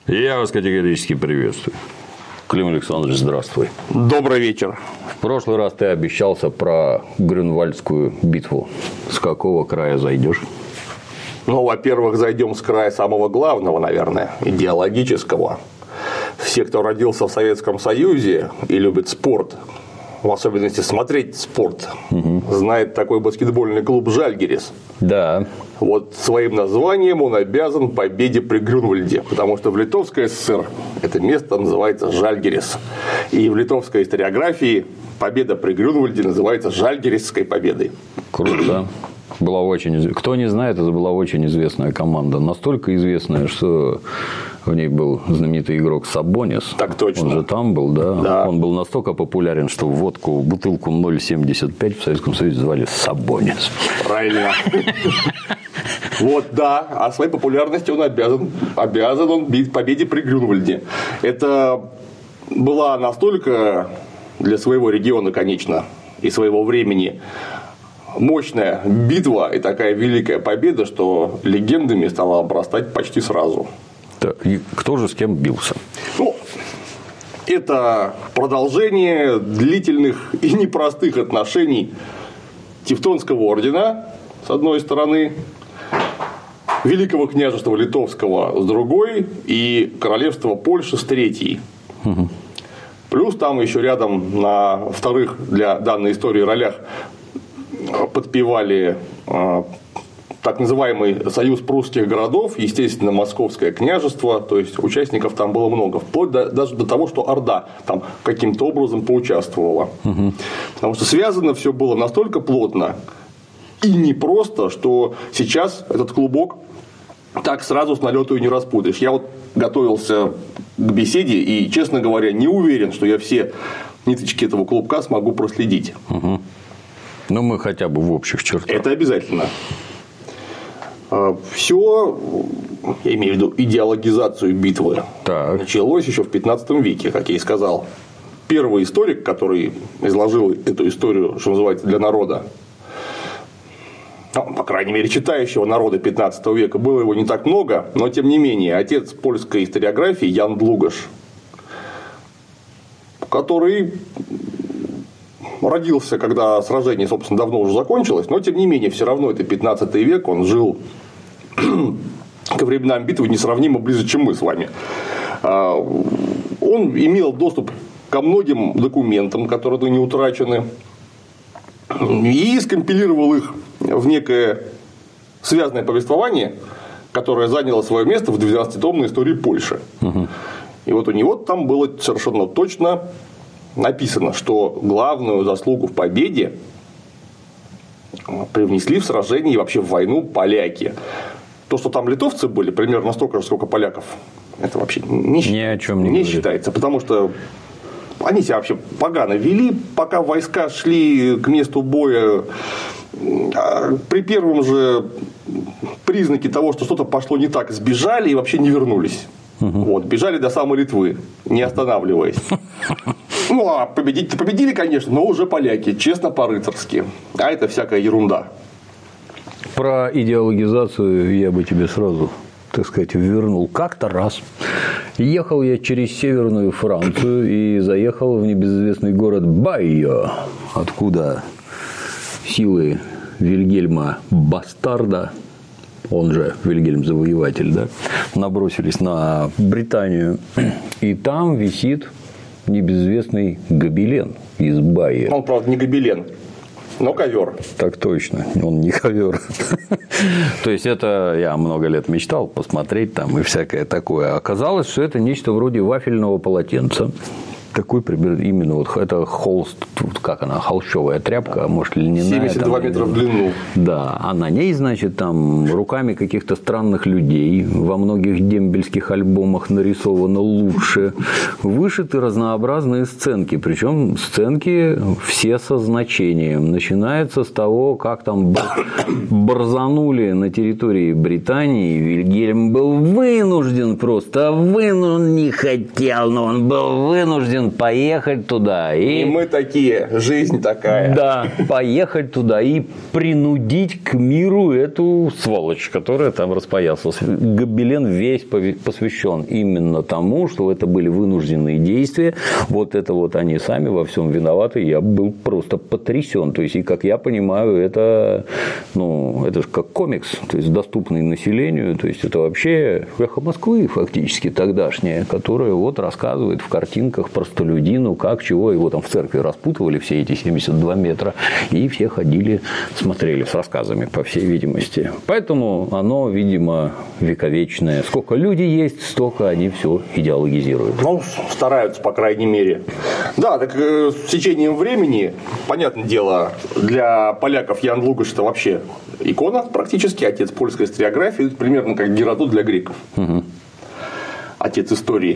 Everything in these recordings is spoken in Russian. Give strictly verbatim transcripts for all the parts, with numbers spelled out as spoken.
Я вас категорически приветствую. Клим Александрович, здравствуй. Добрый вечер. В прошлый раз ты обещался про Грюнвальдскую битву. С какого края зайдешь? Ну, во-первых, зайдем с края самого главного, наверное, идеологического. Все, кто родился в Советском Союзе и любит спорт, в особенности смотреть спорт, угу. знает такой баскетбольный клуб «Жальгирис». Да. Вот своим названием он обязан победе при Грюнвальде, потому что в Литовской ССР это место называется Жальгирис. И в литовской историографии победа при Грюнвальде называется Жальгирисской победой. Круто. Была очень... Кто не знает, это была очень известная команда. Настолько известная, что в ней был знаменитый игрок Сабонис. Так точно. Он же там был, да? Да. Он был настолько популярен, что водку, бутылку ноль семьдесят пять в Советском Союзе звали Сабонис. Правильно. Вот, да. А своей популярностью он обязан. Обязан он бить победе при Грюнвальде. Это была настолько для своего региона, конечно, и своего времени мощная битва и такая великая победа, что легендами стала обрастать почти сразу. И кто же с кем бился? Ну, это продолжение длительных и непростых отношений Тевтонского ордена, с одной стороны, Великого княжества Литовского с другой и Королевства Польши с третьей. Угу. Плюс там еще рядом на вторых для данной истории ролях подпевали э, так называемый союз прусских городов, естественно, Московское княжество, то есть участников там было много, вплоть до, даже до того, что Орда там каким-то образом поучаствовала. Угу. Потому что связано все было настолько плотно и непросто, что сейчас этот клубок так сразу с налету и не распутаешь. Я вот готовился к беседе и, честно говоря, не уверен, что я все ниточки этого клубка смогу проследить. Угу. Ну, мы хотя бы в общих чертах. Это обязательно. Все, я имею в виду идеологизацию битвы, так. началось еще в пятнадцатом веке, как я и сказал. Первый историк, который изложил эту историю, что называется, для народа, ну, по крайней мере, читающего народа пятнадцатого века, было его не так много, но тем не менее, отец польской историографии Ян Длугаш, который родился, когда сражение, собственно, давно уже закончилось, но тем не менее, все равно это пятнадцатый век, он жил ко временам битвы несравнимо ближе, чем мы с вами. Он имел доступ ко многим документам, которые не утрачены, и скомпилировал их в некое связанное повествование, которое заняло свое место в двенадцатитомной истории Польши. Угу. И вот у него там было совершенно точно написано, что главную заслугу в победе привнесли в сражение и вообще в войну поляки. То, что там литовцы были, примерно столько же, сколько поляков, это вообще не, Ни о чем не, не считается. Потому что они себя вообще погано вели, пока войска шли к месту боя. При первом же признаке того, что что-то пошло не так, сбежали и вообще не вернулись. Угу. Вот, бежали до самой Литвы, не останавливаясь. Ну, а победить-то победили, конечно, но уже поляки, честно, по-рыцарски. А это всякая ерунда. Про идеологизацию я бы тебе сразу, так сказать, вернул. Как-то раз ехал я через Северную Францию и заехал в небезызвестный город Байо, откуда силы Вильгельма Бастарда, он же Вильгельм Завоеватель, да, набросились на Британию. И там висит небезызвестный гобелен из Байо. Он, правда, не гобелен, но ковер. Так точно, он не ковер. То есть, это я много лет мечтал посмотреть там и всякое такое. Оказалось, что это нечто вроде вафельного полотенца. Такой пример, именно вот это холст, как она, холщовая тряпка, может льняная. семьдесят два там, метра в длину. Да, а на ней, значит, там руками каких-то странных людей во многих дембельских альбомах нарисовано лучше. Вышиты разнообразные сценки, причем сценки все со значением. Начинается с того, как там борзанули на территории Британии. Вильгельм был вынужден просто, вынужден, не хотел, но он был вынужден вынужден поехать туда. И, и мы такие, жизнь такая. Да, поехать туда и принудить к миру эту сволочь, которая там распоясалась. Гобелен весь посвящен именно тому, что это были вынужденные действия. Вот это вот они сами во всем виноваты. Я был просто потрясен. То есть, и как я понимаю, это, ну, это же как комикс, то есть доступный населению. То есть, это вообще эхо Москвы фактически тогдашнее, которое вот рассказывает в картинках простолюдину, как, чего. Его там в церкви распутывали все эти семьдесят два метра. И все ходили, смотрели с рассказами, по всей видимости. Поэтому оно, видимо, вековечное. Сколько людей есть, столько они все идеологизируют. Ну, стараются, по крайней мере. Да, так э, с течением времени, понятное дело, для поляков Ян Лугаш это вообще икона практически, отец польской историографии, примерно как Геродот для греков. Угу. Отец истории.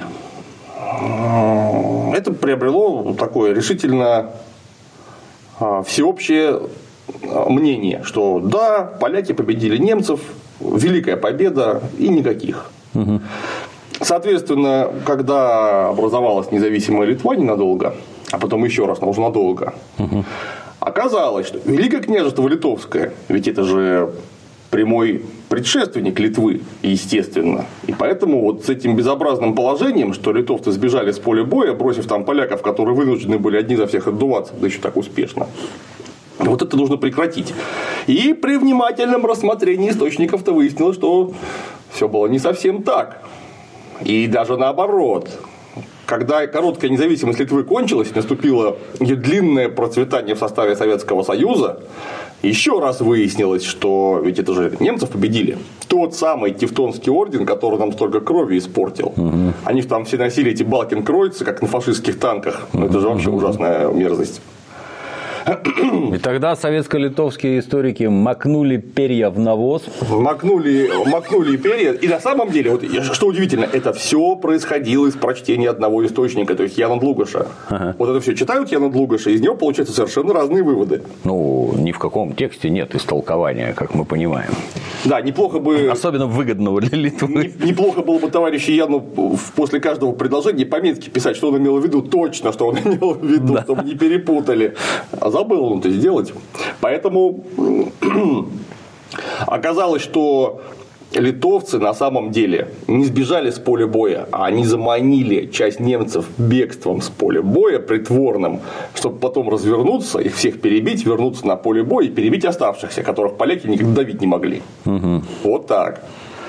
Это приобрело такое решительно всеобщее мнение, что да, поляки победили немцев, великая победа и никаких. Угу. Соответственно, когда образовалась независимая Литва ненадолго, а потом еще раз, но уже надолго, угу. оказалось, что Великое княжество Литовское, ведь это же прямой предшественник Литвы, естественно. И поэтому вот с этим безобразным положением, что литовцы сбежали с поля боя, бросив там поляков, которые вынуждены были одни за всех отдуваться, да еще так успешно. Вот это нужно прекратить. И при внимательном рассмотрении источников-то выяснилось, что все было не совсем так. И даже наоборот. Когда короткая независимость Литвы кончилась, наступило ее длинное процветание в составе Советского Союза, еще раз выяснилось, что ведь это же немцев победили. Тот самый Тевтонский орден, который нам столько крови испортил. Угу. Они же там все носили эти балкенкройцы, как на фашистских танках. Угу. Это же вообще ужасная мерзость. И тогда советско-литовские историки макнули перья в навоз. Макнули, макнули перья. И на самом деле, вот, что удивительно, это все происходило из прочтения одного источника, то есть Яна Лугаша. Ага. Вот это все читают Яна Лугаша, и из него получаются совершенно разные выводы. Ну, ни в каком тексте нет истолкования, как мы понимаем. Да, неплохо бы... Особенно выгодного для Литвы. Неплохо было бы товарищу Яну после каждого предложения пометки писать, что он имел в виду, точно, что он имел в виду, да. Чтобы не перепутали. Забыл он это сделать. Поэтому оказалось, что литовцы на самом деле не сбежали с поля боя, а они заманили часть немцев бегством с поля боя притворным, чтобы потом развернуться, их всех перебить, вернуться на поле боя и перебить оставшихся, которых поляки никогда давить не могли. Угу. Вот так.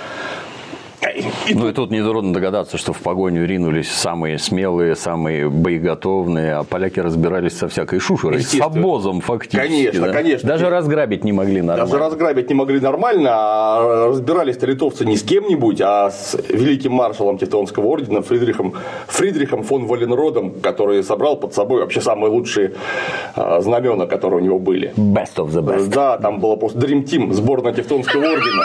И ну, и тут нетрудно догадаться, что в погоню ринулись самые смелые, самые боеготовные, а поляки разбирались со всякой шушерой, с обозом фактически. Конечно, да? Конечно. Даже разграбить не могли нормально. Даже разграбить не могли нормально, а разбирались-то литовцы не с кем-нибудь, а с великим маршалом Тевтонского ордена Фридрихом, Фридрихом фон Валенродом, который собрал под собой вообще самые лучшие знамена, которые у него были. Best of the best. Да, там было просто Dream Team, сборная Тевтонского ордена.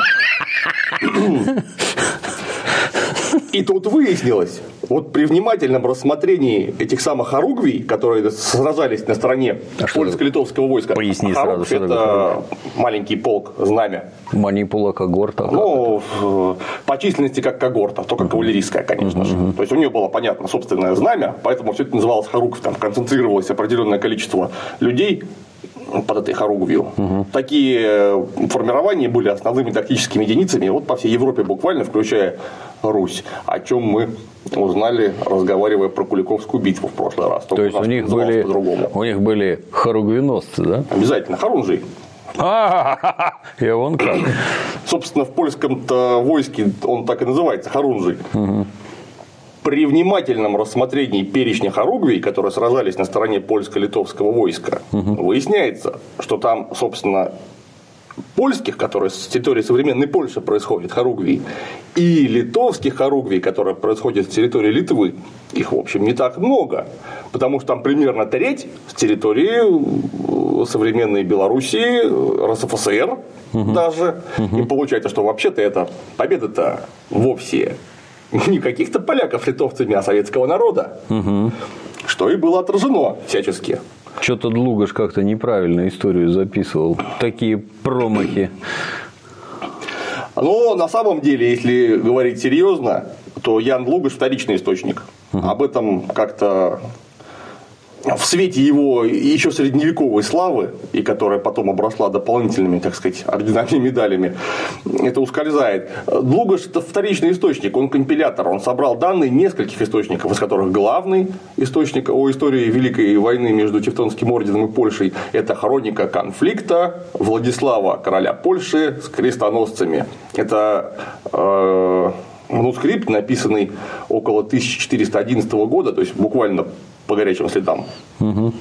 И тут выяснилось, вот при внимательном рассмотрении этих самых хоругвий, которые сражались на стороне а польско-литовского войска, поясни хоругвь – сразу, это маленький полк, знамя. Манипула когорта. Ну, по численности как когорта, только кавалерийская, конечно uh-huh. же. То есть у нее было понятно собственное знамя, поэтому все это называлось хоругвь, там концентрировалось определенное количество людей под этой хоругвью. Угу. Такие формирования были основными тактическими единицами вот по всей Европе буквально, включая Русь, о чем мы узнали, разговаривая про Куликовскую битву в прошлый раз. Только то есть у них, были, у них были хоругвеносцы, да? Обязательно, хорунжий. И он как? Собственно, в польском-то войске он так и называется, хорунжий. Угу. При внимательном рассмотрении перечня хоругвий, которые сражались на стороне польско-литовского войска, угу. выясняется, что там, собственно, польских, которые с территории современной Польши происходят, хоругвий, и литовских хоругвий, которые происходят с территории Литвы, их, в общем, не так много, потому что там примерно треть с территории современной Белоруссии, РСФСР угу. даже, угу. и получается, что вообще-то это победа-то вовсе не каких-то поляков литовцами, а советского народа, угу. что и было отражено всячески. Что-то Лугаш как-то неправильно историю записывал. Такие промахи. Но на самом деле, если говорить серьезно, то Ян Лугаш вторичный источник. Угу. Об этом как-то в свете его еще средневековой славы, и которая потом обросла дополнительными, так сказать, орденами и медалями, это ускользает. Длугаш – это вторичный источник, он компилятор, он собрал данные нескольких источников, из которых главный источник о истории Великой войны между Тевтонским орденом и Польшей – это хроника конфликта Владислава, короля Польши, с крестоносцами. Это э, манускрипт, написанный около тысяча четыреста одиннадцатого года, то есть буквально по горячим следам. Угу.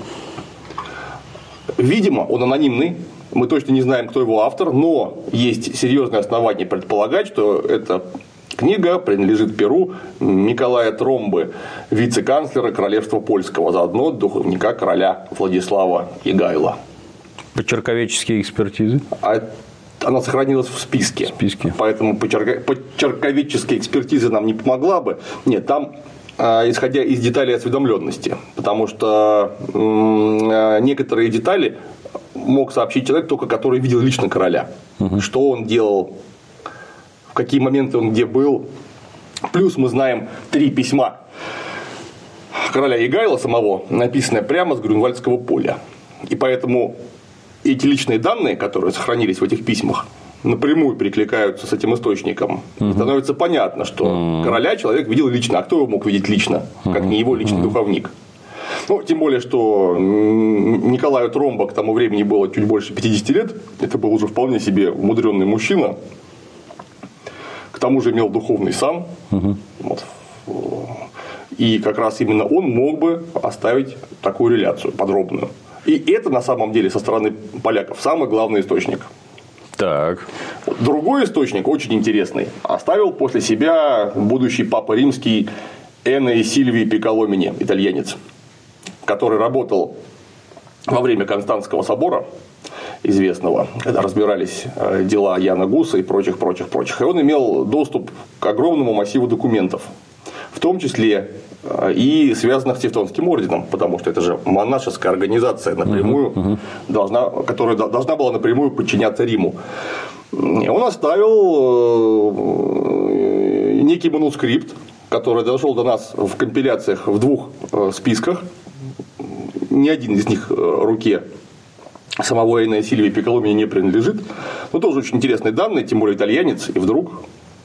Видимо, он анонимный. Мы точно не знаем, кто его автор, но есть серьезные основания предполагать, что эта книга принадлежит перу Николая Тромбы, вице-канцлера Королевства Польского, заодно духовника короля Владислава Ягайла. Почерковеческие экспертизы? А она сохранилась в списке. В списке. Поэтому почерковеческая экспертиза нам не помогла бы. Нет, там исходя из деталей осведомленности, потому что некоторые детали мог сообщить человек, только который видел лично короля, угу. Что он делал, в какие моменты он где был. Плюс мы знаем три письма короля Ягайла самого, написанное прямо с Грюнвальдского поля. И поэтому эти личные данные, которые сохранились в этих письмах, напрямую перекликаются с этим источником. Угу. Становится понятно, что угу. короля человек видел лично. А кто его мог видеть лично, как не его личный угу. духовник? Ну, тем более, что Николаю Тромбо к тому времени было чуть больше пятидесяти лет. Это был уже вполне себе умудренный мужчина. К тому же имел духовный сан. Угу. Вот. И как раз именно он мог бы оставить такую реляцию подробную. И это на самом деле со стороны поляков самый главный источник. Так. Другой источник, очень интересный, оставил после себя будущий папа римский Энне Сильвий Пикколомини, итальянец, который работал во время Константского собора известного, когда разбирались дела Яна Гуса и прочих, прочих, прочих. И он имел доступ к огромному массиву документов, в том числе и связанных с Тевтонским орденом, потому что это же монашеская организация, напрямую, uh-huh, uh-huh. Должна, которая должна была напрямую подчиняться Риму. И он оставил некий манускрипт, который дошел до нас в компиляциях в двух списках. Ни один из них руке самого Энне Сильвии Пикколомини не принадлежит. Но тоже очень интересные данные, тем более итальянец, и вдруг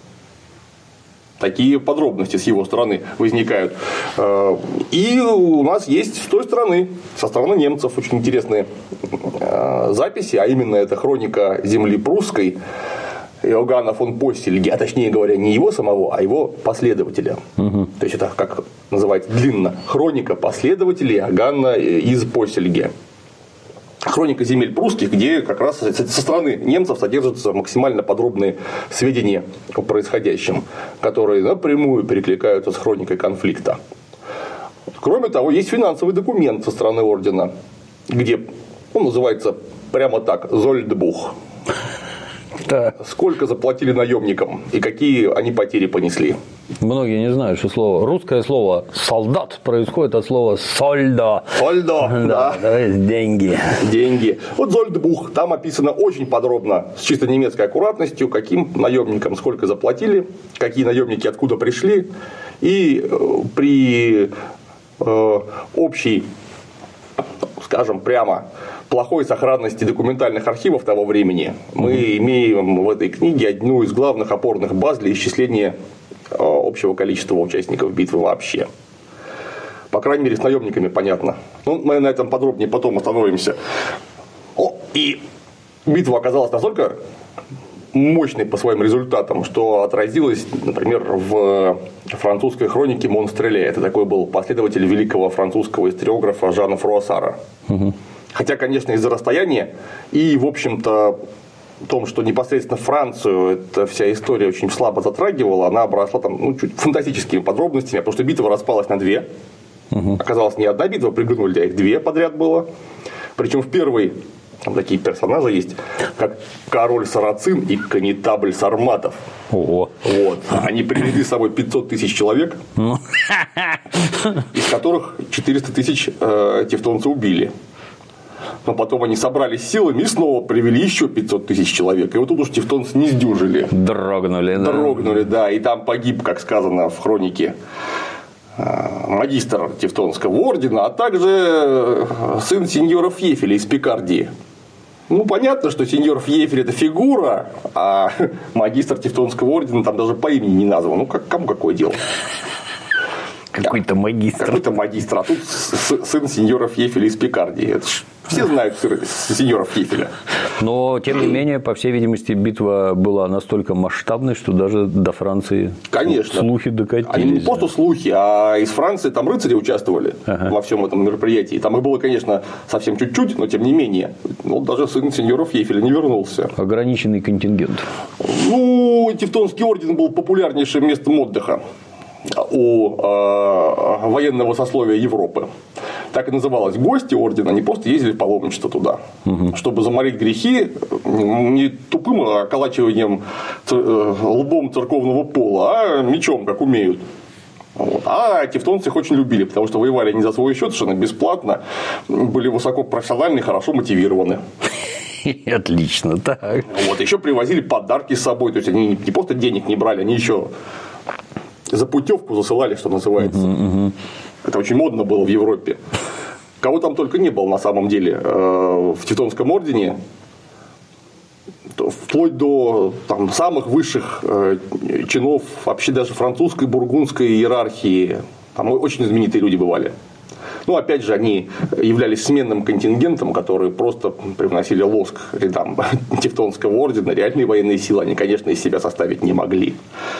такие подробности с его стороны возникают. И у нас есть с той стороны, со стороны немцев, очень интересные записи, а именно это хроника земли прусской Иоганна фон Поссельге, а точнее говоря, не его самого, а его последователя. Угу. То есть это как называется длинно. Хроника последователей Иоганна из Поссельге. Хроника земель прусских, где как раз со стороны немцев содержатся максимально подробные сведения о происходящем, которые напрямую перекликаются с хроникой конфликта. Кроме того, есть финансовый документ со стороны ордена, где он называется прямо так «Зольдбух». Да. Сколько заплатили наемникам и какие они потери понесли. Многие не знают, что слово русское слово солдат происходит от слова сольдо. Сольдо, да. Да, то есть деньги. Деньги. Вот Зольдбух, там описано очень подробно, с чисто немецкой аккуратностью, каким наемникам сколько заплатили, какие наемники откуда пришли. И при э, общей, скажем прямо, плохой сохранности документальных архивов того времени мы mm-hmm. имеем в этой книге одну из главных опорных баз для исчисления общего количества участников битвы вообще. По крайней мере, с наемниками понятно. Ну, мы на этом подробнее потом остановимся. О, и битва оказалась настолько мощной по своим результатам, что отразилась, например, в французской хронике Монстреля. Это такой был последователь великого французского историографа Жана Фруассара. Угу. Хотя, конечно, из-за расстояния и, в общем-то, в том, что непосредственно Францию эта вся история очень слабо затрагивала, она обросла там, ну, чуть фантастическими подробностями, потому что битва распалась на две. Угу. Оказалось, не одна битва, придумали, а их две подряд было. Причем в первой там такие персонажи есть, как король Сарацин и канетабль Сарматов. Ого. Вот. Они привезли с собой пятьсот тысяч человек, из которых четыреста тысяч э, тевтонцы убили. Но потом они собрались силами и снова привели еще пятьсот тысяч человек. И вот тут уж тевтонцы не сдюжили. Дрогнули, да. Дрогнули, да. И там погиб, как сказано в хронике, магистр Тевтонского ордена, а также сын сеньора Фьефеля из Пикардии. Ну, понятно, что сеньор Фьефель – это фигура, а магистр Тевтонского ордена там даже по имени не назван. Ну, как, кому какое дело? Какой-то магистр. Какой-то магистр, а тут сын сеньора Фьефеля из Пикардии. Это ж все знают сеньора Фьефеля. Но, тем не менее, по всей видимости, битва была настолько масштабной, что даже до Франции Конечно. Слухи докатились. Они не просто слухи, а из Франции там рыцари участвовали ага. во всем этом мероприятии. Там их было, конечно, совсем чуть-чуть, но тем не менее. Ну, даже сын сеньора Фьефеля не вернулся. Ограниченный контингент. Ну, Тевтонский орден был популярнейшим местом отдыха у э, военного сословия Европы. Так и называлось. Гости ордена не просто ездили в паломничество туда, угу. чтобы заморить грехи не тупым околачиванием лбом церковного пола, а мечом, как умеют. Вот. А тевтонцы их очень любили, потому что воевали они за свой счет совершенно бесплатно, были высоко профессиональны, хорошо мотивированы. Отлично, так. Вот. Еще привозили подарки с собой, то есть они не просто денег не брали, они еще за путевку засылали, что называется. Uh-huh, uh-huh. Это очень модно было в Европе. Кого там только не было на самом деле в Тевтонском ордене, вплоть до там, самых высших чинов вообще даже французской, бургундской иерархии. Там очень знаменитые люди бывали. Ну, опять же, они являлись сменным контингентом, которые просто привносили лоск рядам Тевтонского ордена. Реальные военные силы они, конечно, из себя составить не могли.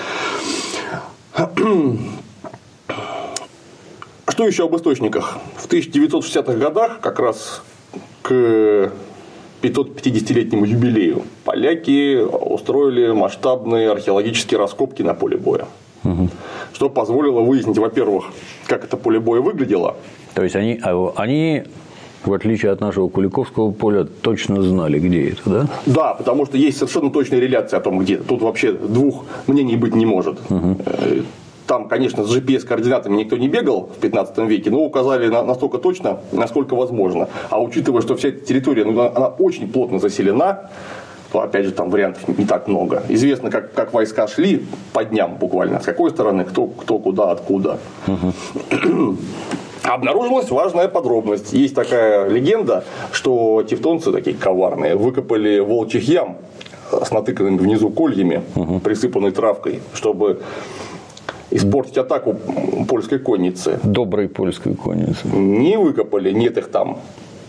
Что еще об источниках? В тысяча девятьсот шестидесятых годах, как раз к пятисотпятидесятилетнему юбилею, поляки устроили масштабные археологические раскопки на поле боя. Угу. Что позволило выяснить, во-первых, как это поле боя выглядело. То есть они, они, в отличие от нашего Куликовского поля, точно знали, где это, да? Да, потому что есть совершенно точная реляция о том, где. Тут вообще двух мнений быть не может. Угу. Там, конечно, с джи пи эс-координатами никто не бегал в пятнадцатом веке, но указали настолько точно, насколько возможно. А учитывая, что вся эта территория, ну, она очень плотно заселена, то, опять же, там вариантов не так много. Известно, как, как войска шли по дням буквально, с какой стороны, кто, кто куда, откуда. Угу. Обнаружилась важная подробность. Есть такая легенда, что тевтонцы, такие коварные, выкопали волчьих ям с натыканными внизу кольями, угу. присыпанной травкой, чтобы испортить атаку польской конницы. Доброй польской конницы. Не выкопали, нет их там.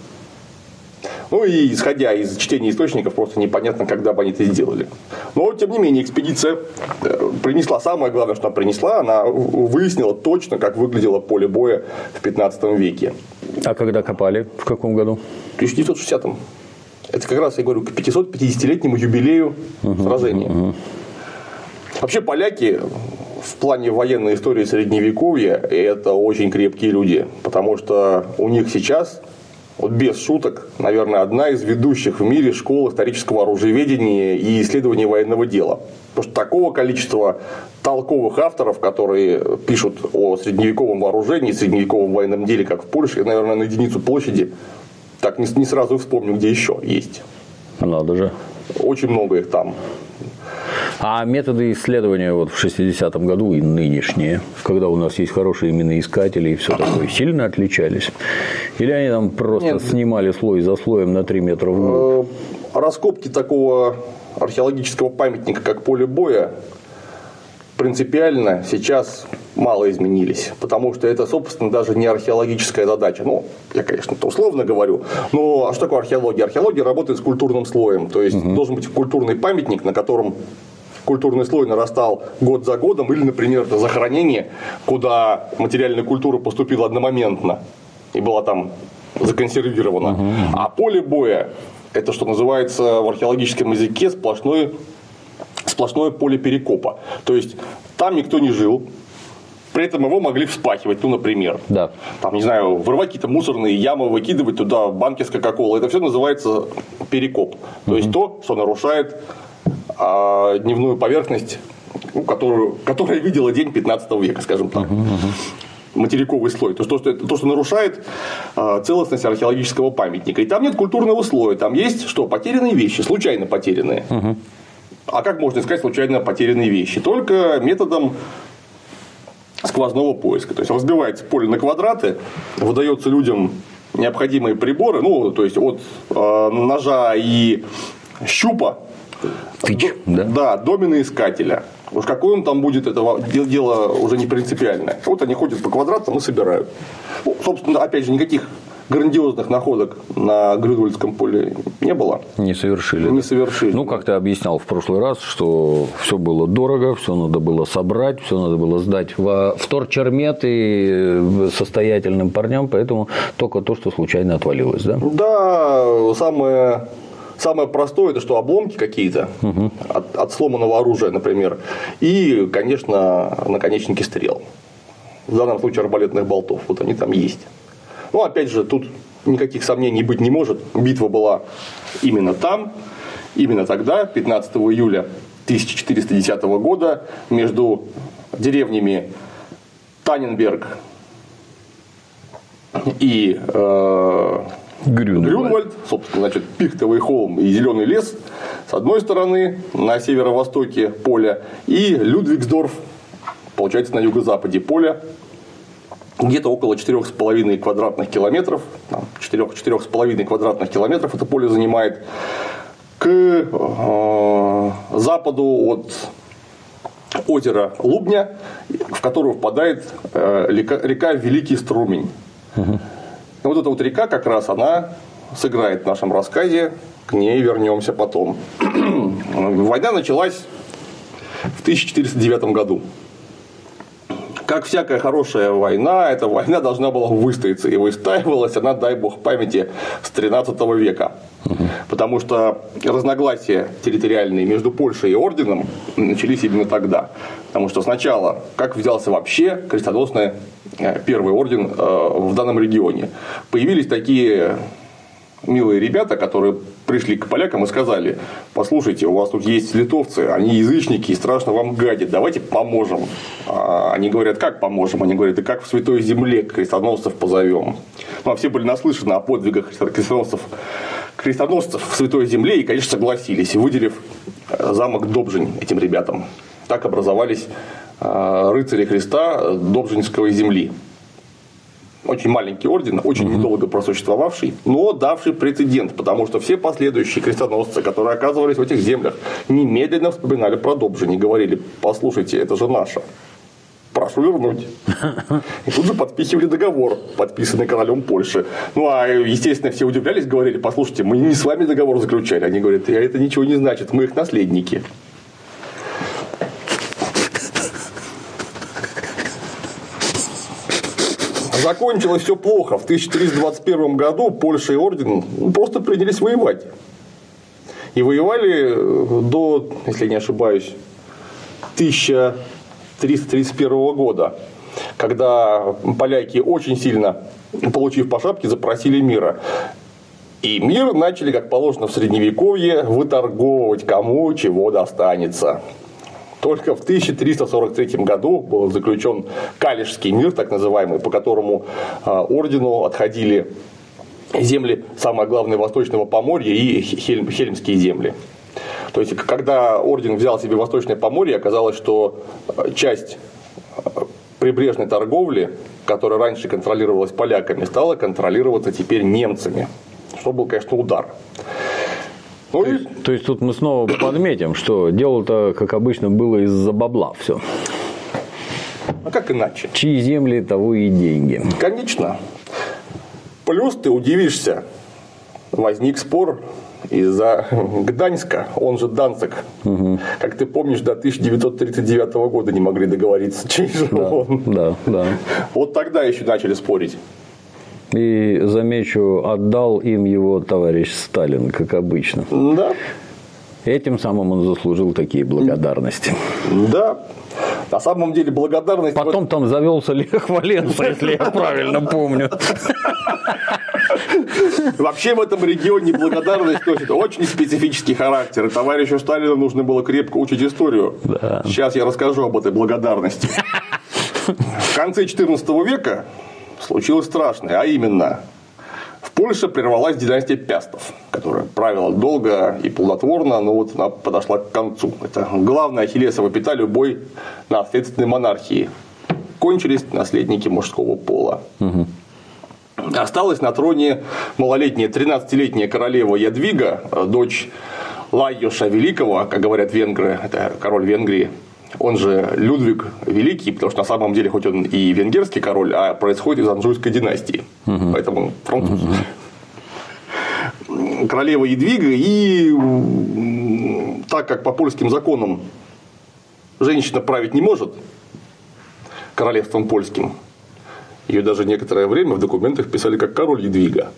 Ну и исходя из чтения источников, просто непонятно, когда бы они это сделали. Но, тем не менее, экспедиция принесла, самое главное, что она принесла, она выяснила точно, как выглядело поле боя в пятнадцатом веке. А когда копали? В каком году? В тысяча девятьсот шестидесятом. Это как раз, я говорю, к пятисотпятидесятилетнему юбилею угу, сражения. Угу. Вообще, поляки в плане военной истории Средневековья это очень крепкие люди, потому что у них сейчас, вот без шуток, наверное, одна из ведущих в мире школ исторического оружиеведения и исследования военного дела. Потому что такого количества толковых авторов, которые пишут о средневековом вооружении, средневековом военном деле, как в Польше, наверное, на единицу площади, так не сразу вспомню, где еще есть. Надо же. Очень много их там. А методы исследования вот в шестидесятом году и нынешние, когда у нас есть хорошие миноискатели и все такое, сильно отличались? Или они там просто Нет. снимали слой за слоем на три метра вглубь? Раскопки такого археологического памятника, как поле боя, принципиально сейчас мало изменились. Потому что это, собственно, даже не археологическая задача. Ну, я, конечно, это условно говорю. Но а что такое археология? Археология работает с культурным слоем. То есть, угу. должен быть культурный памятник, на котором культурный слой нарастал год за годом. Или, например, это захоронение, куда материальная культура поступила одномоментно и была там законсервирована. Угу. А поле боя – это, что называется в археологическом языке, сплошной сплошное поле перекопа. То есть, там никто не жил, при этом его могли вспахивать, ну, например. Да. Там, не знаю, вырывать какие-то мусорные ямы, выкидывать туда банки с кока-колой. Это все называется перекоп. То угу. есть, то, что нарушает а, дневную поверхность, ну, которую, которая видела день пятнадцатого века, скажем так. Угу, угу. Материковый слой. То, что, то, что нарушает а, целостность археологического памятника. И там нет культурного слоя. Там есть что? Потерянные вещи, случайно потерянные. Угу. А как можно искать случайно потерянные вещи? Только методом сквозного поиска. То есть разбивается поле на квадраты, выдается людям необходимые приборы, ну, то есть от э, ножа и щупа Тыч, до, да? Да, до миноискателя. Уж какой он там будет, это дело уже не принципиальное. Вот они ходят по квадратам и собирают. Ну, собственно, опять же, никаких грандиозных находок на Грюнвальдском поле не было. Не совершили. Не да. совершили. Ну, как ты объяснял в прошлый раз, что все было дорого, все надо было собрать, все надо было сдать во вторчермет и состоятельным парням, поэтому только то, что случайно отвалилось, да? Да, самое... Самое простое, это что обломки какие-то угу. от, от сломанного оружия, например, и, конечно, наконечники стрел. В данном случае арбалетных болтов. Вот они там есть. Ну, опять же, тут никаких сомнений быть не может. Битва была именно там, именно тогда, пятнадцатого июля тысяча четыреста десятого года, между деревнями Танненберг и э, Грюнвальд. Грюнвальд, собственно, значит, Пихтовый холм и Зеленый лес с одной стороны, на северо-востоке поля, и Людвигсдорф, получается, на юго-западе поля, где-то около четырёх с половиной квадратных километров, четыре с половиной квадратных километров это поле занимает, к э, западу от озера Лубня, в которое впадает э, река, река Великий Струмень. Угу. Вот эта вот река как раз она сыграет в нашем рассказе, к ней вернемся потом. Война началась в тысяча четыреста девятом году. Как всякая хорошая война, эта война должна была выстояться. И выстаивалась она, дай бог памяти, с тринадцатого века. Угу. Потому что разногласия территориальные между Польшей и орденом начались именно тогда. Потому что сначала, как взялся вообще крестоносный первый орден в данном регионе. Появились такие милые ребята, которые пришли к полякам и сказали: послушайте, у вас тут есть литовцы, они язычники и страшно вам гадят, давайте поможем. Они говорят: как поможем? Они говорят: да как в Святой Земле крестоносцев позовем. Ну, а все были наслышаны о подвигах крестоносцев, крестоносцев в Святой Земле и, конечно, согласились, выделив замок Добжень этим ребятам. Так образовались рыцари Христа Добженской земли. Очень маленький орден, очень угу. недолго просуществовавший, но давший прецедент, потому что все последующие крестоносцы, которые оказывались в этих землях, немедленно вспоминали про Добжень и говорили: послушайте, это же наше, прошу вернуть. И тут же подписывали договор, подписанный королем Польши. Ну, а, естественно, все удивлялись, говорили: послушайте, мы не с вами договор заключали. Они говорят: это ничего не значит, мы их наследники. Закончилось все плохо. В тысяча триста двадцать первом году Польша и орден просто принялись воевать. И воевали до, если не ошибаюсь, тысяча триста тридцать первого года, когда поляки очень сильно, получив по шапке, запросили мира. И мир начали, как положено в Средневековье, выторговывать, кому чего достанется. Только в тысяча триста сорок третьем году был заключен Калишский мир, так называемый, по которому ордену отходили земли, самое главное, Восточного Поморья и Хельм, Хельмские земли. То есть, когда орден взял себе Восточное Поморье, оказалось, что часть прибрежной торговли, которая раньше контролировалась поляками, стала контролироваться теперь немцами. Что был, конечно, удар. Ну, то, есть, то есть тут мы снова подметим, что дело-то, как обычно, было из-за бабла все. А как иначе? Чьи земли, того и деньги. Конечно. Плюс ты удивишься, возник спор из-за Гданьска, он же Данциг. Угу. Как ты помнишь, до тысяча девятьсот тридцать девятого года не могли договориться, чей же да, он. Да, да. Вот тогда еще начали спорить. И, замечу, отдал им его товарищ Сталин, как обычно. Да. Этим самым он заслужил такие благодарности. Да. На самом деле благодарность... Потом там завелся Лех Валенса, если я правильно помню. Вообще в этом регионе благодарность носит очень специфический характер. И товарищу Сталину нужно было крепко учить историю. Да. Сейчас я расскажу об этой благодарности. В конце четырнадцатого века случилось страшное, а именно в Польше прервалась династия Пястов, которая правила долго и плодотворно, но вот она подошла к концу. Это главная ахиллесова пята любой наследственной монархии. кончились наследники мужского пола. Угу. Осталась на троне малолетняя тринадцатилетняя королева Ядвига, дочь Лайоша Великого, как говорят венгры, это король Венгрии. Он же Людвиг Великий, потому что на самом деле, хоть он и венгерский король, а происходит из Анжуйской династии. Угу. Поэтому француз. Угу. Королева Ядвига, и так как по польским законам женщина править не может королевством польским, ее даже некоторое время в документах писали как король Ядвига.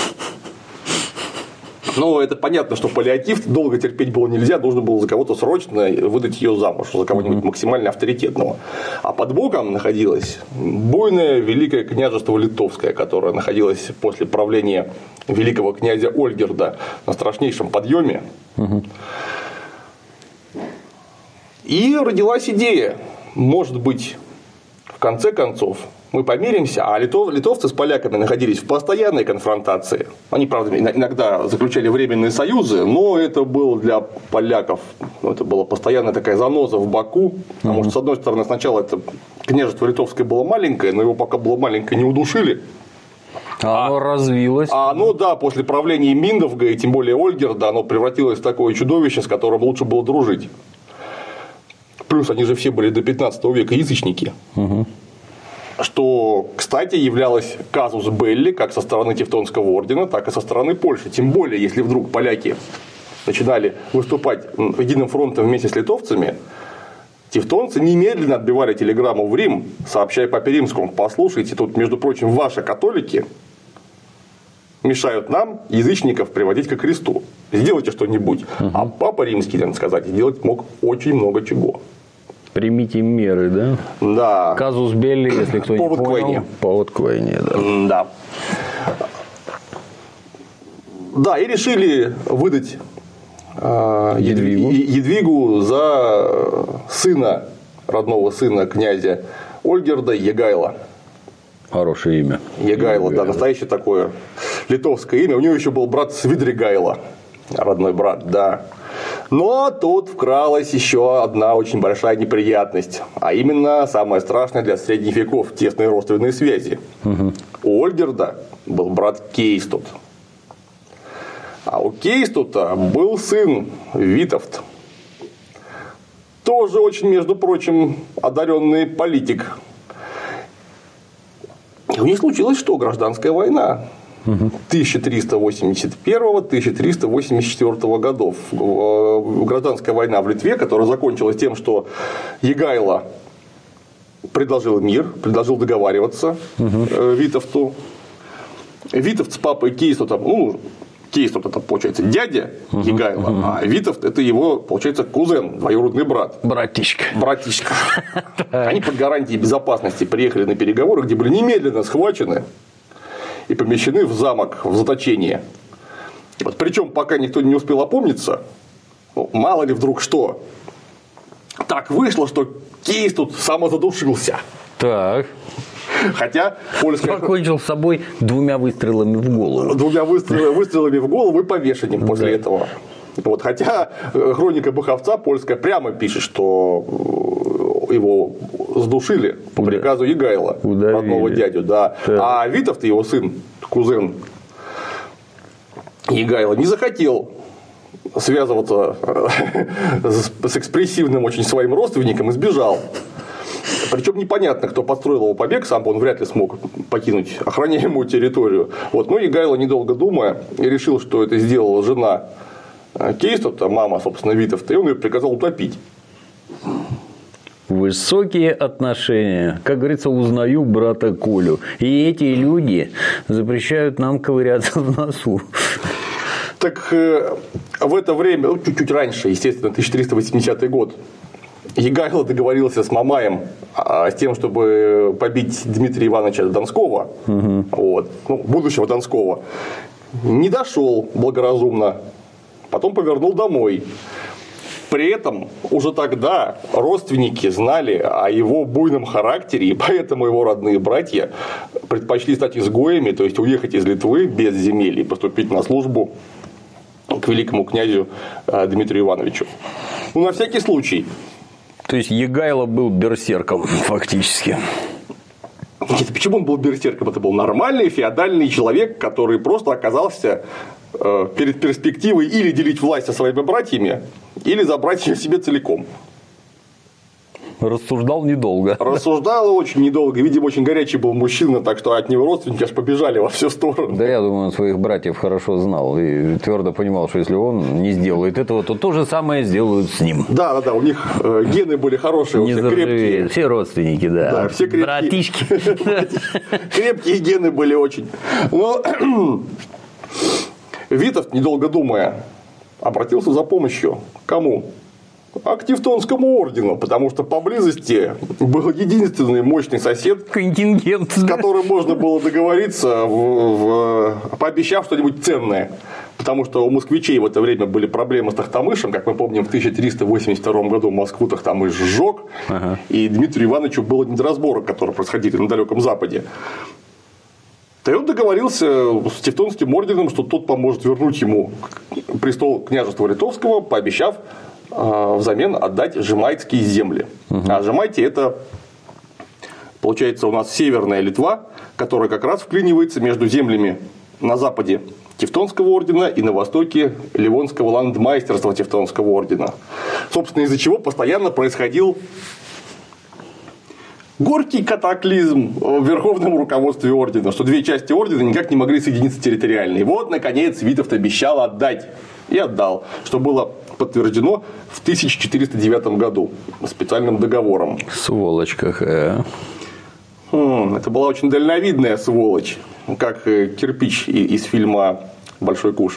Но это понятно, что паллиатив долго терпеть было нельзя, нужно было за кого-то срочно выдать ее замуж, за кого-нибудь максимально авторитетного. А под боком находилось буйное Великое княжество Литовское, которое находилось после правления великого князя Ольгерда на страшнейшем подъеме. Угу. И родилась идея, может быть, в конце концов, мы помиримся, а литов, литовцы с поляками находились в постоянной конфронтации. Они, правда, иногда заключали временные союзы, но это было для поляков, это была постоянная такая заноза в боку, потому что, с одной стороны, сначала это княжество литовское было маленькое, но его пока было маленькое, не удушили. А оно развилось. А оно, да, после правления Миндовга, и тем более Ольгерда, оно превратилось в такое чудовище, с которым лучше было дружить. Плюс они же все были до пятнадцатого века язычники. Угу. Что, кстати, являлось казус белли как со стороны Тевтонского ордена, так и со стороны Польши. Тем более, если вдруг поляки начинали выступать единым фронтом вместе с литовцами, тевтонцы немедленно отбивали телеграмму в Рим, сообщая папе римскому: послушайте, тут, между прочим, ваши католики мешают нам, язычников, приводить ко кресту. Сделайте что-нибудь. Угу. А папа римский, надо сказать, сделать мог очень много чего. Примите меры, да? Да. Казус белли, если кто Повод не понял. к войне. Повод к войне, да. Да. Да, и решили выдать э, Ядвигу. Ядвигу за сына, родного сына князя Ольгерда, Егайла. Хорошее имя. Егайло, да, настоящее такое литовское имя. У него еще был брат Свидригайло, родной брат, да. Но тут вкралась еще одна очень большая неприятность, а именно самое страшное для средних веков – тесные родственные связи. Угу. У Ольгерда был брат Кейстут, а у Кейстута был сын Витовт, тоже очень, между прочим, одаренный политик. И у них случилось что? Гражданская война. тысяча триста восемьдесят первого — тысяча триста восемьдесят четвёртого годов. Гражданская война в Литве, которая закончилась тем, что Егайло предложил мир, предложил договариваться угу. Витовту. Витовт с папой Кейстутом, ну, Кейстут это, получается, дядя угу. Егайло, угу. а Витовт это его, получается, кузен, двоюродный брат. Братишка. Братишка. Они под гарантией безопасности приехали на переговоры, где были немедленно схвачены и помещены в замок, в заточение. Вот, причем, пока никто не успел опомниться, ну, мало ли вдруг что, так вышло, что Кейстут самозадушился. Так. Хотя польская... Покончил с собой двумя выстрелами в голову. Двумя выстрелами, выстрелами в голову и повешением после да. этого. Вот, хотя хроника Быховца польская прямо пишет, что его сдушили по приказу Егайла, Удавили. родного дядю. Да. Да. А Витовт, его сын, кузен Егайла, не захотел связываться с экспрессивным очень своим родственником и сбежал. Причем непонятно, кто подстроил его побег, сам он вряд ли смог покинуть охраняемую территорию. Вот. Но Егайло, недолго думая, решил, что это сделала жена Кейстута, мама, собственно, Витовта, и он ее приказал утопить. Высокие отношения. Как говорится, узнаю брата Колю. И эти люди запрещают нам ковыряться в носу. Так в это время, ну, чуть-чуть раньше, естественно, тысяча триста восьмидесятый год, Егайло договорился с Мамаем с тем, чтобы побить Дмитрия Ивановича Донского, угу. вот, ну, будущего Донского. Не дошел благоразумно, потом повернул домой. При этом уже тогда родственники знали о его буйном характере, и поэтому его родные братья предпочли стать изгоями, то есть уехать из Литвы без земель и поступить на службу к великому князю Дмитрию Ивановичу. Ну, на всякий случай. То есть Егайло был берсерком фактически. Нет, почему он был берсерком? Это был нормальный феодальный человек, который просто оказался перед перспективой или делить власть со своими братьями, или забрать ее себе целиком. Рассуждал недолго. Рассуждал очень недолго. Видимо, очень горячий был мужчина, так что от него родственники аж побежали во все стороны. Да, я думаю, он своих братьев хорошо знал и твердо понимал, что если он не сделает этого, то то же самое сделают с ним. Да, да, да. У них гены были хорошие, не все крепкие. Все родственники, да. Да, все крепкие. Братишки. Крепкие гены были очень. Но Витовт, недолго думая, обратился за помощью. Кому? А к Тевтонскому ордену, потому что поблизости был единственный мощный сосед, контингент, с которым можно было договориться, в, в, пообещав что-нибудь ценное. Потому что у москвичей в это время были проблемы с Тохтамышем. Как мы помним, в тысяча триста восемьдесят втором году Москву Тохтамыш сжег, ага. И Дмитрию Ивановичу было не до разборок, которые происходили на Далеком Западе. И он договорился с Тевтонским орденом, что тот поможет вернуть ему престол княжества Литовского, пообещав взамен отдать жемайтские земли. Угу. А Жемайтия – это, получается, у нас северная Литва, которая как раз вклинивается между землями на западе Тевтонского ордена и на востоке Ливонского ландмайстерства Тевтонского ордена. Собственно, из-за чего постоянно происходил горький катаклизм в верховном руководстве ордена, что две части ордена никак не могли соединиться территориально. И вот, наконец, Витовт обещал отдать. И отдал, что было подтверждено в тысяча четыреста девятом году специальным договором. Сволочь какая. Хм, это была очень дальновидная сволочь, как кирпич из фильма «Большой куш».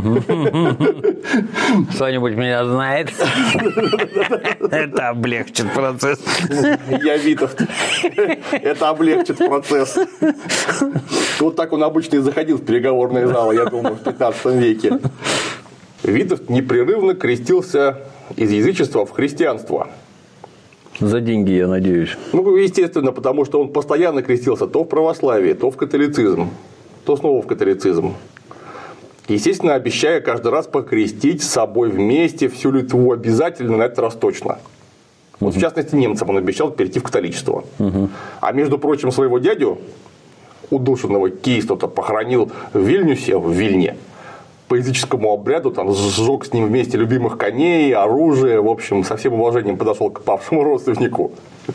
Кто-нибудь меня знает? Это облегчит процесс. Я Витовт. Это облегчит процесс. Вот так он обычно и заходил в переговорные залы, я думаю, в пятнадцатом веке. Витовт непрерывно крестился из язычества в христианство. За деньги, я надеюсь. Ну, естественно, потому что он постоянно крестился то в православие, то в католицизм, то снова в католицизм. Естественно, обещая каждый раз покрестить с собой вместе всю Литву обязательно, на этот раз точно. Вот, угу. В частности, немцам он обещал перейти в католичество. Угу. А между прочим, своего дядю, удушенного Кейстота, похоронил в Вильнюсе, в Вильне. По языческому обряду, там, сжег с ним вместе любимых коней, оружие, в общем, со всем уважением подошел к павшему родственнику.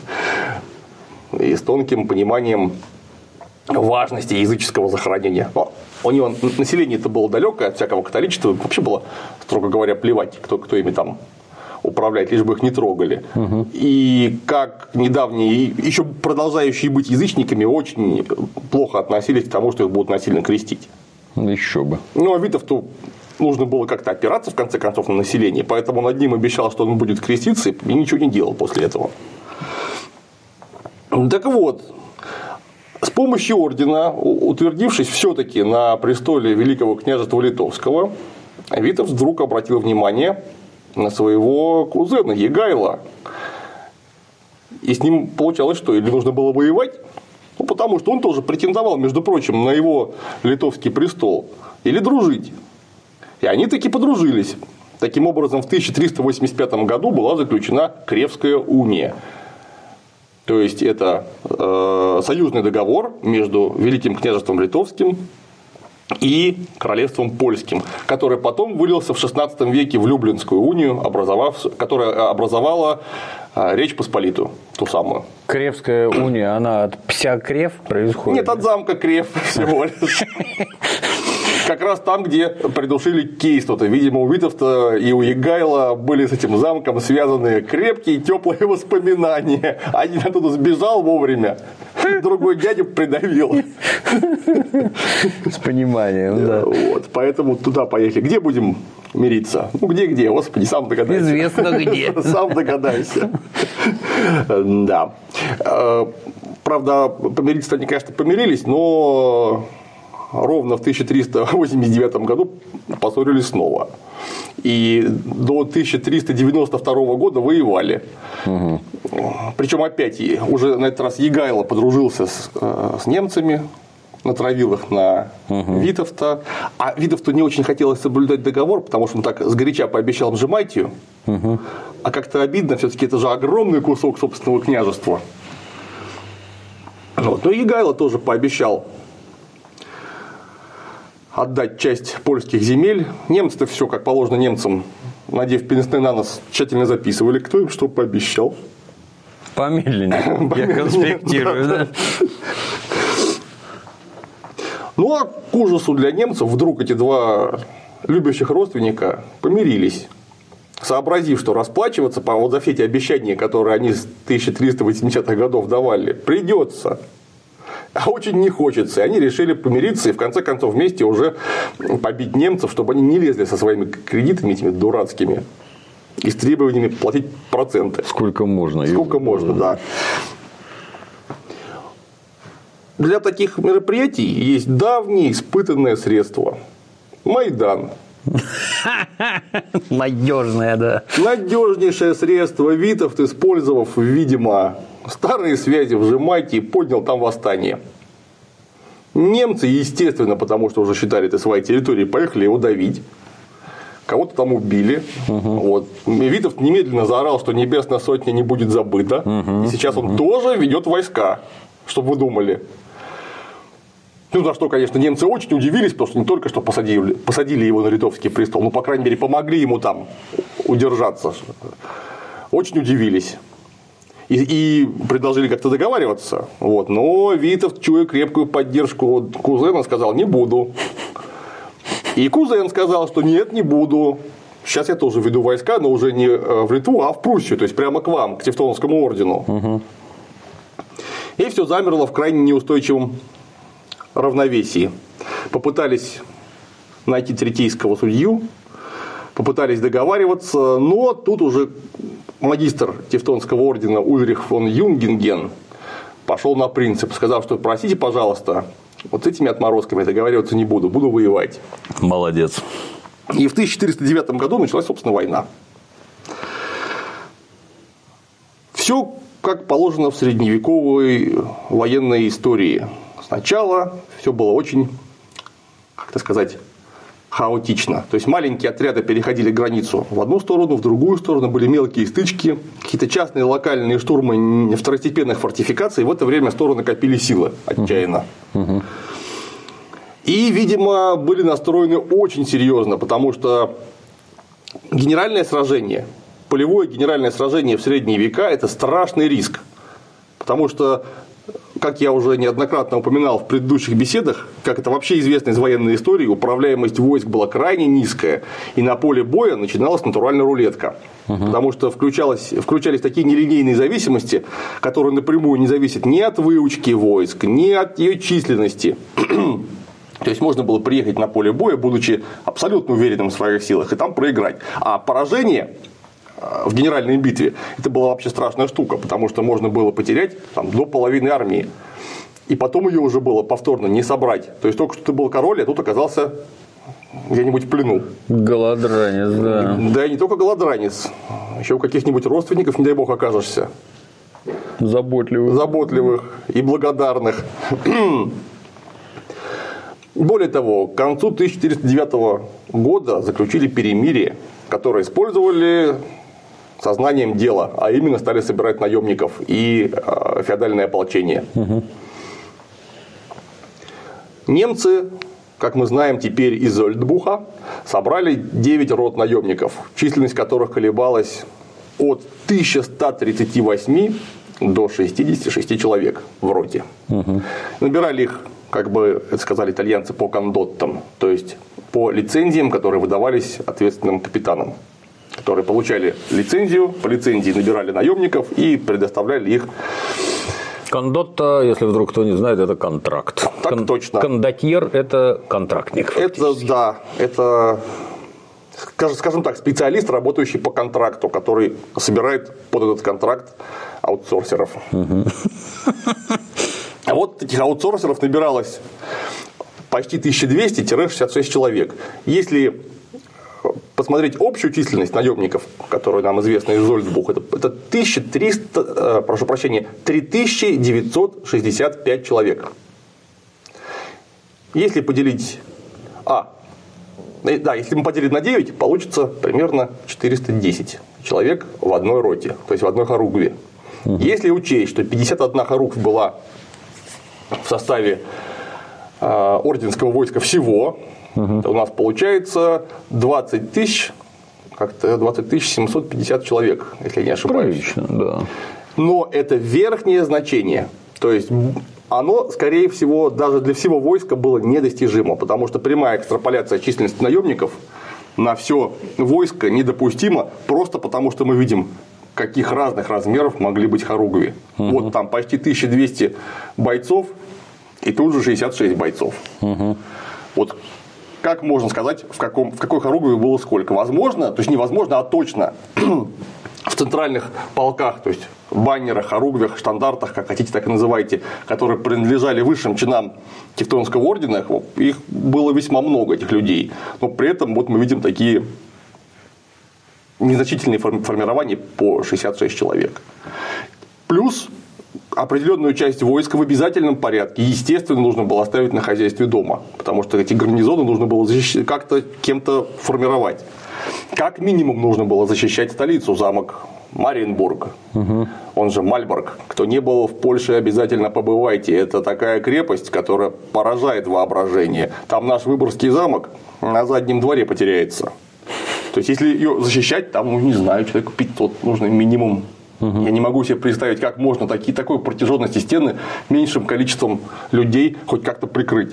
И с тонким пониманием важности языческого захоронения. Но у него население-то было далекое от всякого католичества, вообще было, строго говоря, плевать, кто, кто ими там управляет, лишь бы их не трогали. Угу. И как недавние, еще продолжающие быть язычниками, очень плохо относились к тому, что их будут насильно крестить. Еще бы. Ну, а Витовту нужно было как-то опираться, в конце концов, на население, поэтому он одним обещал, что он будет креститься, и ничего не делал после этого. Так вот, с помощью ордена, утвердившись все-таки на престоле Великого княжества Литовского, Витовт вдруг обратил внимание на своего кузена Егайла. И с ним получалось, что или нужно было воевать, ну, потому что он тоже претендовал, между прочим, на его литовский престол, или дружить. И они таки подружились. Таким образом, в тысяча триста восемьдесят пятом году была заключена Кревская уния. То есть, это э, союзный договор между Великим княжеством Литовским и Королевством Польским, который потом вылился в шестнадцатом веке в Люблинскую унию, образовав, которая образовала Речь Посполитую, ту самую. Кревская уния, она от Пся-Крев происходит? Нет, от замка Крев всего лишь. Как раз там, где придушили Кейстота. Видимо, у Витовта и у Егайла были с этим замком связаны крепкие, теплые воспоминания. Один оттуда сбежал вовремя, другой дядю придавил. С пониманием, да. Вот, поэтому туда поехали. Где будем мириться? Ну, где-где, господи, сам догадайся. Известно где. Сам догадайся. Да. Правда, помириться они, конечно, помирились, но ровно в тысяча триста восемьдесят девятом году поссорились снова. И до тысяча триста девяносто второго года воевали. Угу. Причем опять уже на этот раз Егайло подружился с, с немцами, натравил их на угу. Витовта. А Витовту не очень хотелось соблюдать договор, потому что он так сгоряча пообещал им Жемайтию. Угу. А как-то обидно, все-таки это же огромный кусок собственного княжества. Вот. Но Егайло тоже пообещал отдать часть польских земель. Немцы-то все, как положено немцам, надев пенсне на нос, тщательно записывали, кто им что пообещал. Помедленнее. Я конспектирую, да? Ну, а к ужасу для немцев вдруг эти два любящих родственника помирились, сообразив, что расплачиваться по вот за все эти обещания, которые они с тысяча триста восьмидесятых годов давали, придется. А очень не хочется. И они решили помириться и в конце концов вместе уже побить немцев, чтобы они не лезли со своими кредитами этими дурацкими и с требованиями платить проценты. Сколько можно. Сколько можно, да. Для таких мероприятий есть давнее испытанное средство. Майдан. Надежное, да. Надежнейшее средство. Витовт, использовав, видимо, старые связи в Жемайке, поднял там восстание. Немцы, естественно, потому что уже считали это своей территорией, поехали его давить. Кого-то там убили. Угу. Вот. Витовт немедленно заорал, что Небесная Сотня не будет забыта. Угу. И сейчас он угу. тоже ведет войска, чтобы вы думали. Ну, за что, конечно, немцы очень удивились, потому что не только что посадили, посадили его на литовский престол, но, по крайней мере, помогли ему там удержаться. Очень удивились. И, и предложили как-то договариваться. Вот. Но Витовт, чуя крепкую поддержку кузена, сказал: не буду. И кузен сказал, что нет, не буду. Сейчас я тоже веду войска, но уже не в Литву, а в Пруссию, то есть прямо к вам, к Тевтонскому ордену. Угу. И все замерло в крайне неустойчивом равновесии. Попытались найти третейского судью, попытались договариваться, но тут уже магистр Тевтонского ордена Ульрих фон Юнгинген пошел на принцип, сказав, что простите, пожалуйста, вот с этими отморозками договариваться не буду, буду воевать. Молодец. И в тысяча четыреста девятом году началась, собственно, война. Все как положено в средневековой военной истории. Сначала все было очень, как-то сказать, хаотично. То есть маленькие отряды переходили границу в одну сторону, в другую сторону, были мелкие стычки, какие-то частные локальные штурмы второстепенных фортификаций. И в это время стороны копили силы отчаянно. Угу. И, видимо, были настроены очень серьезно, потому что генеральное сражение, полевое генеральное сражение в средние века – это страшный риск. Потому что, как я уже неоднократно упоминал в предыдущих беседах, как это вообще известно из военной истории, управляемость войск была крайне низкая, и на поле боя начиналась натуральная рулетка. Угу. Потому что включалось, включались такие нелинейные зависимости, которые напрямую не зависят ни от выучки войск, ни от ее численности. То есть можно было приехать на поле боя, будучи абсолютно уверенным в своих силах, и там проиграть. А поражение в генеральной битве это была вообще страшная штука, потому что можно было потерять там, до половины армии. И потом ее уже было повторно не собрать. То есть только что ты был король, а тут оказался где-нибудь в плену. Голодранец, да. Да, и не только голодранец. Еще у каких-нибудь родственников, не дай бог, окажешься. Заботливых. Заботливых и благодарных. Более того, к концу тысяча четыреста девятого года заключили перемирие, которое использовали сознанием дела, а именно стали собирать наемников и э, феодальное ополчение. Угу. Немцы, как мы знаем теперь из Зольдбуха, собрали девять рот наемников, численность которых колебалась от тысячи ста тридцати восьми до шестидесяти шести человек в роте. Угу. Набирали их, как бы это сказали итальянцы, по кондоттам, то есть по лицензиям, которые выдавались ответственным капитанам, которые получали лицензию, по лицензии набирали наемников и предоставляли их. Кондотта, если вдруг кто не знает, это контракт. Так Кон- точно. Кондотьер – это контрактник. Это, да, это, скажем так, специалист, работающий по контракту, который собирает под этот контракт аутсорсеров. Угу. А вот этих аутсорсеров набиралось почти тысяча двести - шестьдесят шесть человек. Если посмотреть общую численность наемников, которая нам известна из Зольцбуха, это, это тысяча триста, э, прошу прощения, три тысячи девятьсот шестьдесят пять человек. Если поделить, а, да, если мы поделим на девять, получится примерно четыреста десять человек в одной роте, то есть в одной хоругве. Угу. Если учесть, что пятьдесят одна хоругвь была в составе э, орденского войска всего, угу. у нас получается двадцать тысяч, как-то двадцать тысяч семьсот пятьдесят человек, если я не ошибаюсь. Прилично, да. Но это верхнее значение. То есть оно, скорее всего, даже для всего войска было недостижимо, потому что прямая экстраполяция численности наемников на все войско недопустима, просто потому что мы видим, каких разных размеров могли быть хоругви. Угу. Вот там почти тысяча двести бойцов и тут же шестьдесят шесть бойцов. Угу. Вот как можно сказать, в, каком, в какой хоругви было сколько? Возможно, то есть невозможно, а точно в центральных полках, то есть баннерах, хоругвях, штандартах, как хотите, так и называйте, которые принадлежали высшим чинам Тевтонского ордена, их было весьма много, этих людей. Но при этом вот мы видим такие незначительные формирования по шестьдесят шесть человек. Плюс определенную часть войска в обязательном порядке, естественно, нужно было оставить на хозяйстве дома, потому что эти гарнизоны нужно было как-то кем-то формировать. Как минимум нужно было защищать столицу, замок Мариенбург, угу. он же Мальборг. Кто не был в Польше, обязательно побывайте. Это такая крепость, которая поражает воображение. Там наш Выборгский замок на заднем дворе потеряется. То есть, если ее защищать, там, ну, не знаю, человек пятьсот нужно минимум. Угу. Я не могу себе представить, как можно такие, такой протяженности стены меньшим количеством людей хоть как-то прикрыть.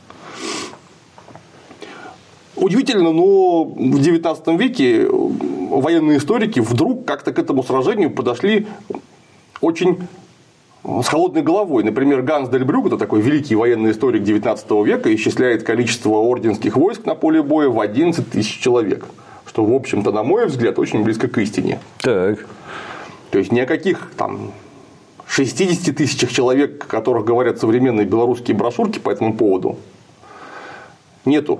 Удивительно, но в девятнадцатом веке военные историки вдруг как-то к этому сражению подошли очень с холодной головой. Например, Ганс дель Брюгге, это такой великий военный историк девятнадцатого века, исчисляет количество орденских войск на поле боя в одиннадцать тысяч человек. Что, в общем-то, на мой взгляд, очень близко к истине. Так. То есть, ни о каких там шестидесяти тысячах человек, о которых говорят современные белорусские брошюрки по этому поводу, нету.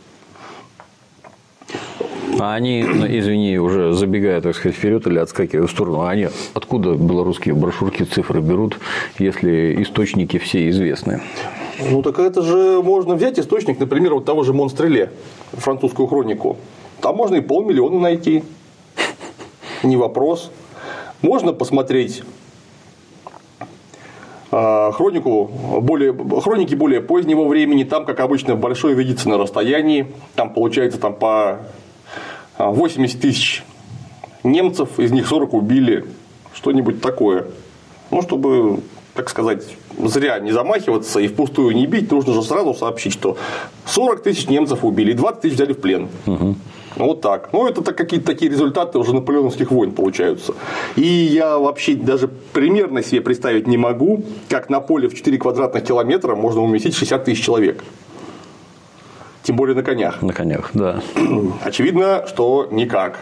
А они, извини, уже забегая, так сказать, вперед или отскакивая в сторону, они откуда белорусские брошюрки цифры берут, если источники все известны? Ну, так это же можно взять источник, например, вот того же Монстреле, французскую хронику. Там можно и полмиллиона найти. Не вопрос. Можно посмотреть хронику более, хроники более позднего времени. Там, как обычно, большое видится на расстоянии. Там получается там, по восемьдесят тысяч немцев, из них сорок убили. Что-нибудь такое. Ну, чтобы, так сказать, зря не замахиваться и впустую не бить, нужно же сразу сообщить, что сорок тысяч немцев убили и двадцать тысяч взяли в плен. Угу. Вот так. Ну, это какие-то такие результаты уже наполеоновских войн получаются. И я вообще даже примерно себе представить не могу, как на поле в четыре квадратных километра можно уместить шестьдесят тысяч человек. Тем более на конях. На конях, да. Очевидно, что никак.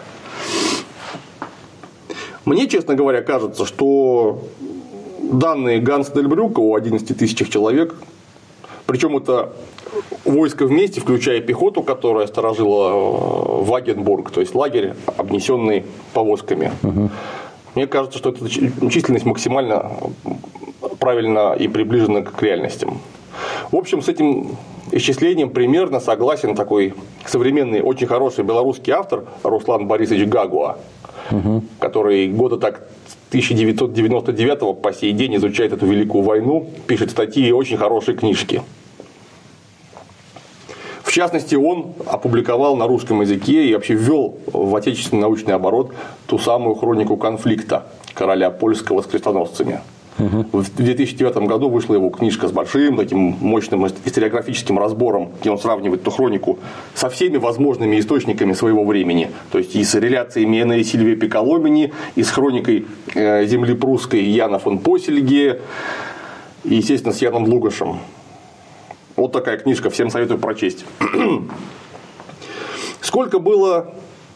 Мне, честно говоря, кажется, что данные Ганса дель Брюгге о одиннадцати тысячах человек, причем это войско вместе, включая пехоту, которая сторожила Вагенбург, то есть лагерь, обнесенный повозками. Угу. Мне кажется, что эта численность максимально правильно и приближена к реальностям. В общем, с этим исчислением примерно согласен такой современный, очень хороший белорусский автор Руслан Борисович Гагуа, угу. который года так тысяча девятьсот девяносто девятого по сей день изучает эту великую войну, пишет статьи и очень хорошие книжки. В частности, он опубликовал на русском языке и вообще ввел в отечественный научный оборот ту самую хронику конфликта короля польского с крестоносцами. Угу. В две тысячи девятом году вышла его книжка с большим таким мощным историографическим разбором, где он сравнивает эту хронику со всеми возможными источниками своего времени. То есть и с реляциями Эна и Сильвии Пиколомини, и с хроникой земли прусской Яна фон Посельге, и, естественно, с Яном Лугашем. Вот такая книжка, всем советую прочесть. Сколько было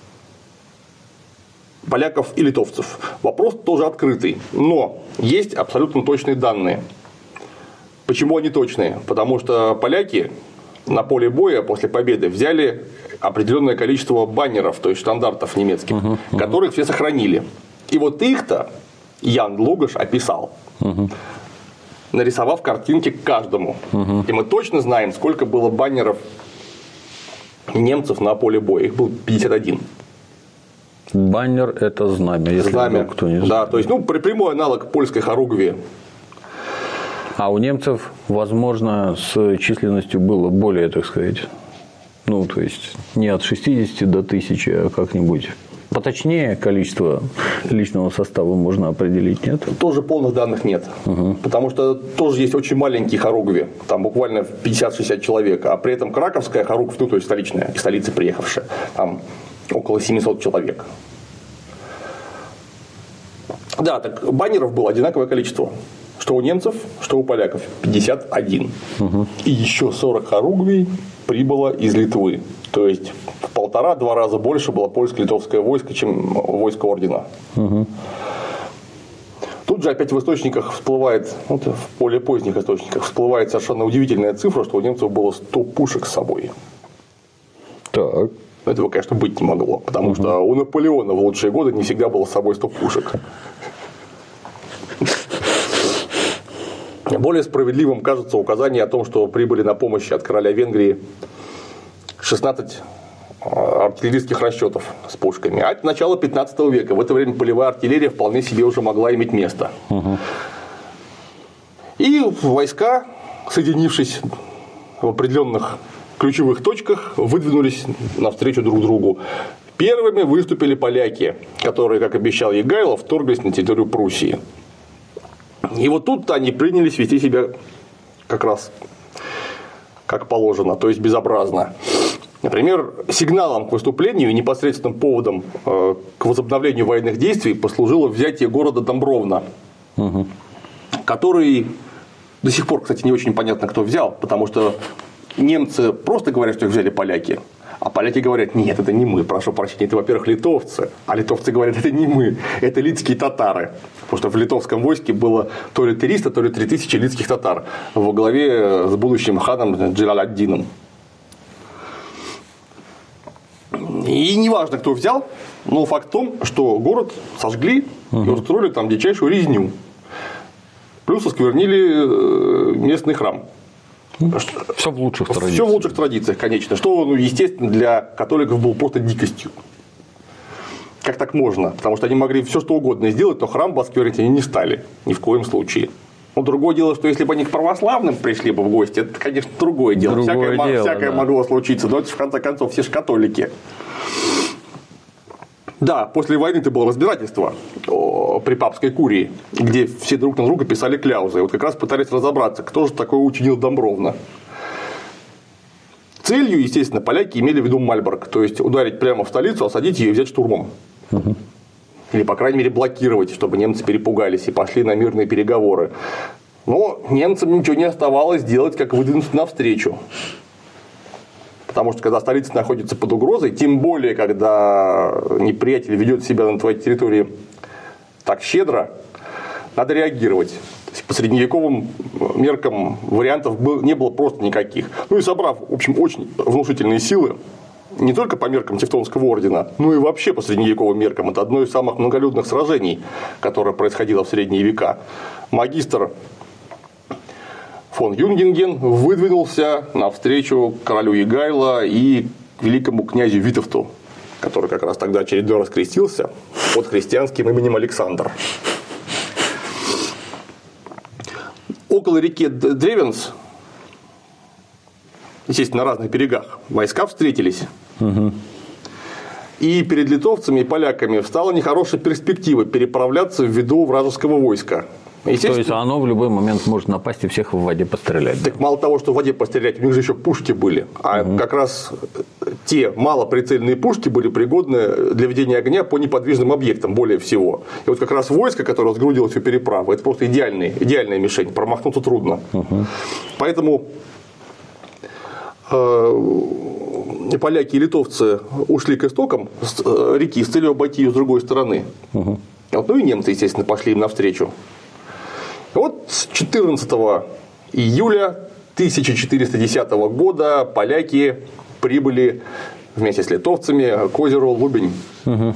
поляков и литовцев? Вопрос тоже открытый. Но есть абсолютно точные данные. Почему они точные? Потому что поляки на поле боя после победы взяли определенное количество баннеров, то есть штандартов немецких, uh-huh, uh-huh. которых все сохранили. И вот их-то Ян Лугаш описал. Uh-huh. Нарисовав картинки к каждому. Угу. И мы точно знаем, сколько было баннеров немцев на поле боя. Их было пятьдесят один. Баннер – это знамя, если знамя. Кто не знает. Да, то есть, ну, прямой аналог польской хоругви. А у немцев, возможно, с численностью было более, так сказать, ну, то есть, не от шестидесяти до тысячи, а как-нибудь поточнее количество личного состава можно определить, нет? Тоже полных данных нет. Угу. Потому что тоже есть очень маленькие хоругви, там буквально пятьдесят-шестьдесят человек, а при этом краковская хоругвь, ну, то есть столичная, из столицы приехавшая, там около семисот человек. Да, так баннеров было одинаковое количество. Что у немцев, что у поляков. пятьдесят один. Угу. И еще сорок хоругвий прибыло из Литвы. То есть в полтора-два раза больше было польско-литовское войско, чем войско ордена. Угу. Тут же опять в источниках всплывает, вот в более поздних источниках всплывает совершенно удивительная цифра, что у немцев было сто пушек с собой. Так. Этого, конечно, быть не могло, потому угу. что у Наполеона в лучшие годы не всегда было с собой сто пушек. Более справедливым кажется указание о том, что прибыли на помощь от короля Венгрии шестнадцать артиллерийских расчетов с пушками. А это начало пятнадцатого века. В это время полевая артиллерия вполне себе уже могла иметь место. Угу. И войска, соединившись в определенных ключевых точках, выдвинулись навстречу друг другу. Первыми выступили поляки, которые, как обещал Егайло, вторглись на территорию Пруссии. И вот тут они принялись вести себя как раз как положено, то есть безобразно. Например, сигналом к выступлению и непосредственным поводом к возобновлению военных действий послужило взятие города Домбровна, угу. который до сих пор, кстати, не очень понятно, кто взял, потому что немцы просто говорят, что их взяли поляки. А поляки говорят, нет, это не мы, прошу прощения, это, во-первых, литовцы. А литовцы говорят, это не мы, это литские татары. Потому что в литовском войске было то ли триста, то ли три тысячи литских татар во главе с будущим ханом Джалаляддином. И неважно, кто взял, но факт в том, что город сожгли угу. и устроили там дичайшую резню. Плюс осквернили местный храм. Все в лучших традициях. Все в лучших традициях, конечно. Что, ну, естественно, для католиков было просто дикостью. Как так можно? Потому что они могли все что угодно сделать, но храм бы осквернить они не стали. Ни в коем случае. Но другое дело, что если бы они к православным пришли бы в гости, это, конечно, другое дело. Другое всякое дело, всякое да. могло случиться. Но это, в конце концов, все же католики. Да, после войны это было разбирательство при папской курии, где все друг на друга писали кляузы. И вот как раз пытались разобраться, кто же такое учинил Домбровна. Целью, естественно, поляки имели в виду Мальборг, то есть ударить прямо в столицу, осадить ее и взять штурмом. Угу. Или, по крайней мере, блокировать, чтобы немцы перепугались и пошли на мирные переговоры. Но немцам ничего не оставалось делать, как выдвинуться навстречу. Потому что, когда столица находится под угрозой, тем более, когда неприятель ведет себя на твоей территории так щедро, надо реагировать. То есть, по средневековым меркам вариантов не было просто никаких. Ну и собрав, в общем, очень внушительные силы, не только по меркам Тевтонского ордена, но и вообще по средневековым меркам, это одно из самых многолюдных сражений, которое происходило в средние века, магистр фон Юнгинген выдвинулся навстречу королю Егайло и великому князю Витовту, который как раз тогда очередной раз крестился под христианским именем Александр. Около реки Древенс, естественно, на разных берегах, войска встретились. Угу. И перед литовцами и поляками встала нехорошая перспектива переправляться ввиду вражеского войска. То есть оно в любой момент может напасть и всех в воде пострелять. Так мало того, что в воде пострелять, у них же еще пушки были. А угу. как раз те малоприцельные пушки были пригодны для ведения огня по неподвижным объектам более всего. И вот как раз войско, которое сгрудило всю переправу, это просто идеальная, идеальная мишень. Промахнуться трудно. Угу. Поэтому э, поляки и литовцы ушли к истокам реки с целью обойти ее с другой стороны. Угу. Вот, ну и немцы, естественно, пошли им навстречу. Вот с четырнадцатого июля тысяча четыреста десятого года поляки прибыли вместе с литовцами к озеру Лубень. Угу.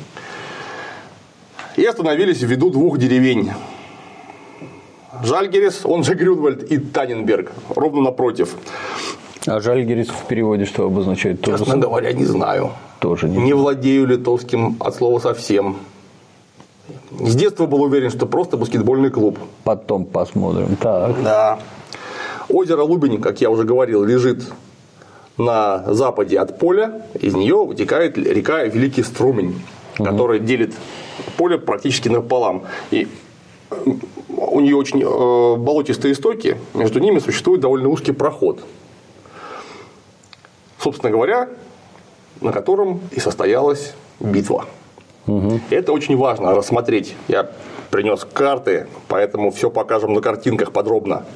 И остановились в виду двух деревень. Жальгерис, он же Грюнвальд, и Танненберг, ровно напротив. А Жальгерис в переводе что обозначает? Тоже Честно говоря, не знаю. Тоже не, не владею литовским от слова совсем. С детства был уверен, что просто баскетбольный клуб. Потом посмотрим. Так. Да. Озеро Лубень, как я уже говорил, лежит на западе от поля. Из нее вытекает река Великий Струмень, угу. которая делит поле практически напополам. И у нее очень болотистые истоки, между ними существует довольно узкий проход. Собственно говоря, на котором и состоялась битва. Угу. Это очень важно рассмотреть. Я принес карты, поэтому все покажем на картинках подробно.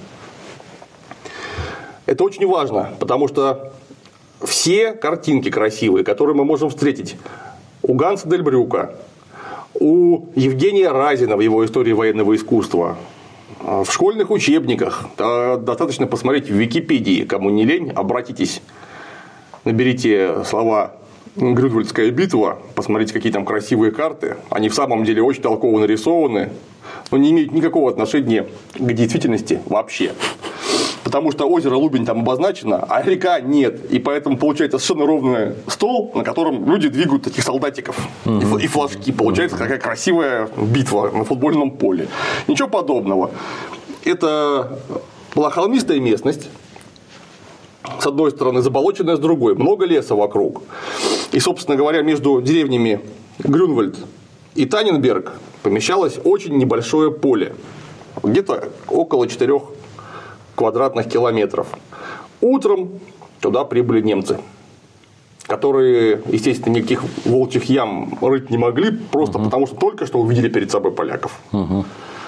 Это очень важно, потому что все картинки красивые, которые мы можем встретить у Ганса Дельбрюка, у Евгения Разина в его истории военного искусства, в школьных учебниках, достаточно посмотреть в Википедии, кому не лень, обратитесь, наберите слова «Грюнвальдская битва», посмотрите, какие там красивые карты, они в самом деле очень толково нарисованы, но не имеют никакого отношения к действительности вообще. Потому что озеро Лубень там обозначено, а река нет. И поэтому получается совершенно ровный стол, на котором люди двигают таких солдатиков mm-hmm. и флажки. Получается такая красивая битва на футбольном поле. Ничего подобного. Это была холмистая местность. С одной стороны, заболоченная, с другой. Много леса вокруг. И, собственно говоря, между деревнями Грюнвальд и Таненберг помещалось очень небольшое поле. Где-то около четырех квадратных километров. Утром туда прибыли немцы, которые, естественно, никаких волчьих ям рыть не могли, просто угу. потому что только что увидели перед собой поляков. Угу.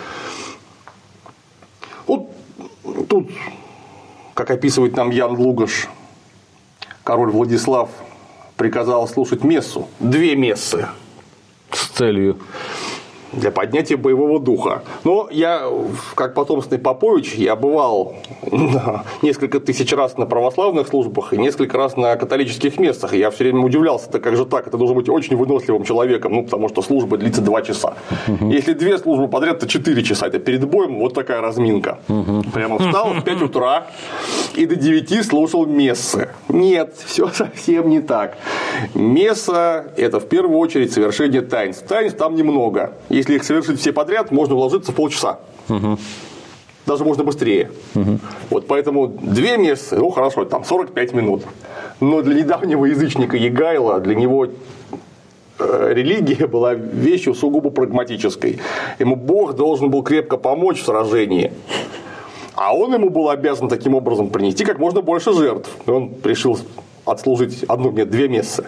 Вот тут, как описывает нам Ян Лугаш, король Владислав приказал слушать мессу. Две мессы. С целью. Для поднятия боевого духа. Но я, как потомственный Попович, я бывал несколько тысяч раз на православных службах и несколько раз на католических местах. И я все время удивлялся, да как же так, это должен быть очень выносливым человеком, ну, потому что служба длится два часа. Угу. Если две службы подряд, то четыре часа. Это перед боем вот такая разминка. Угу. Прямо встал в пять утра и до девяти слушал мессы. Нет, все совсем не так. Месса – это в первую очередь совершение таинств. Таинств там немного. Если их совершить все подряд, можно уложиться в полчаса. Угу. Даже можно быстрее. Угу. Вот поэтому две мессы, ну хорошо, там сорок пять минут. Но для недавнего язычника Егайла, для него э, религия была вещью сугубо прагматической. Ему Бог должен был крепко помочь в сражении. А он ему был обязан таким образом принести как можно больше жертв. И он решил отслужить одну, нет, две мессы.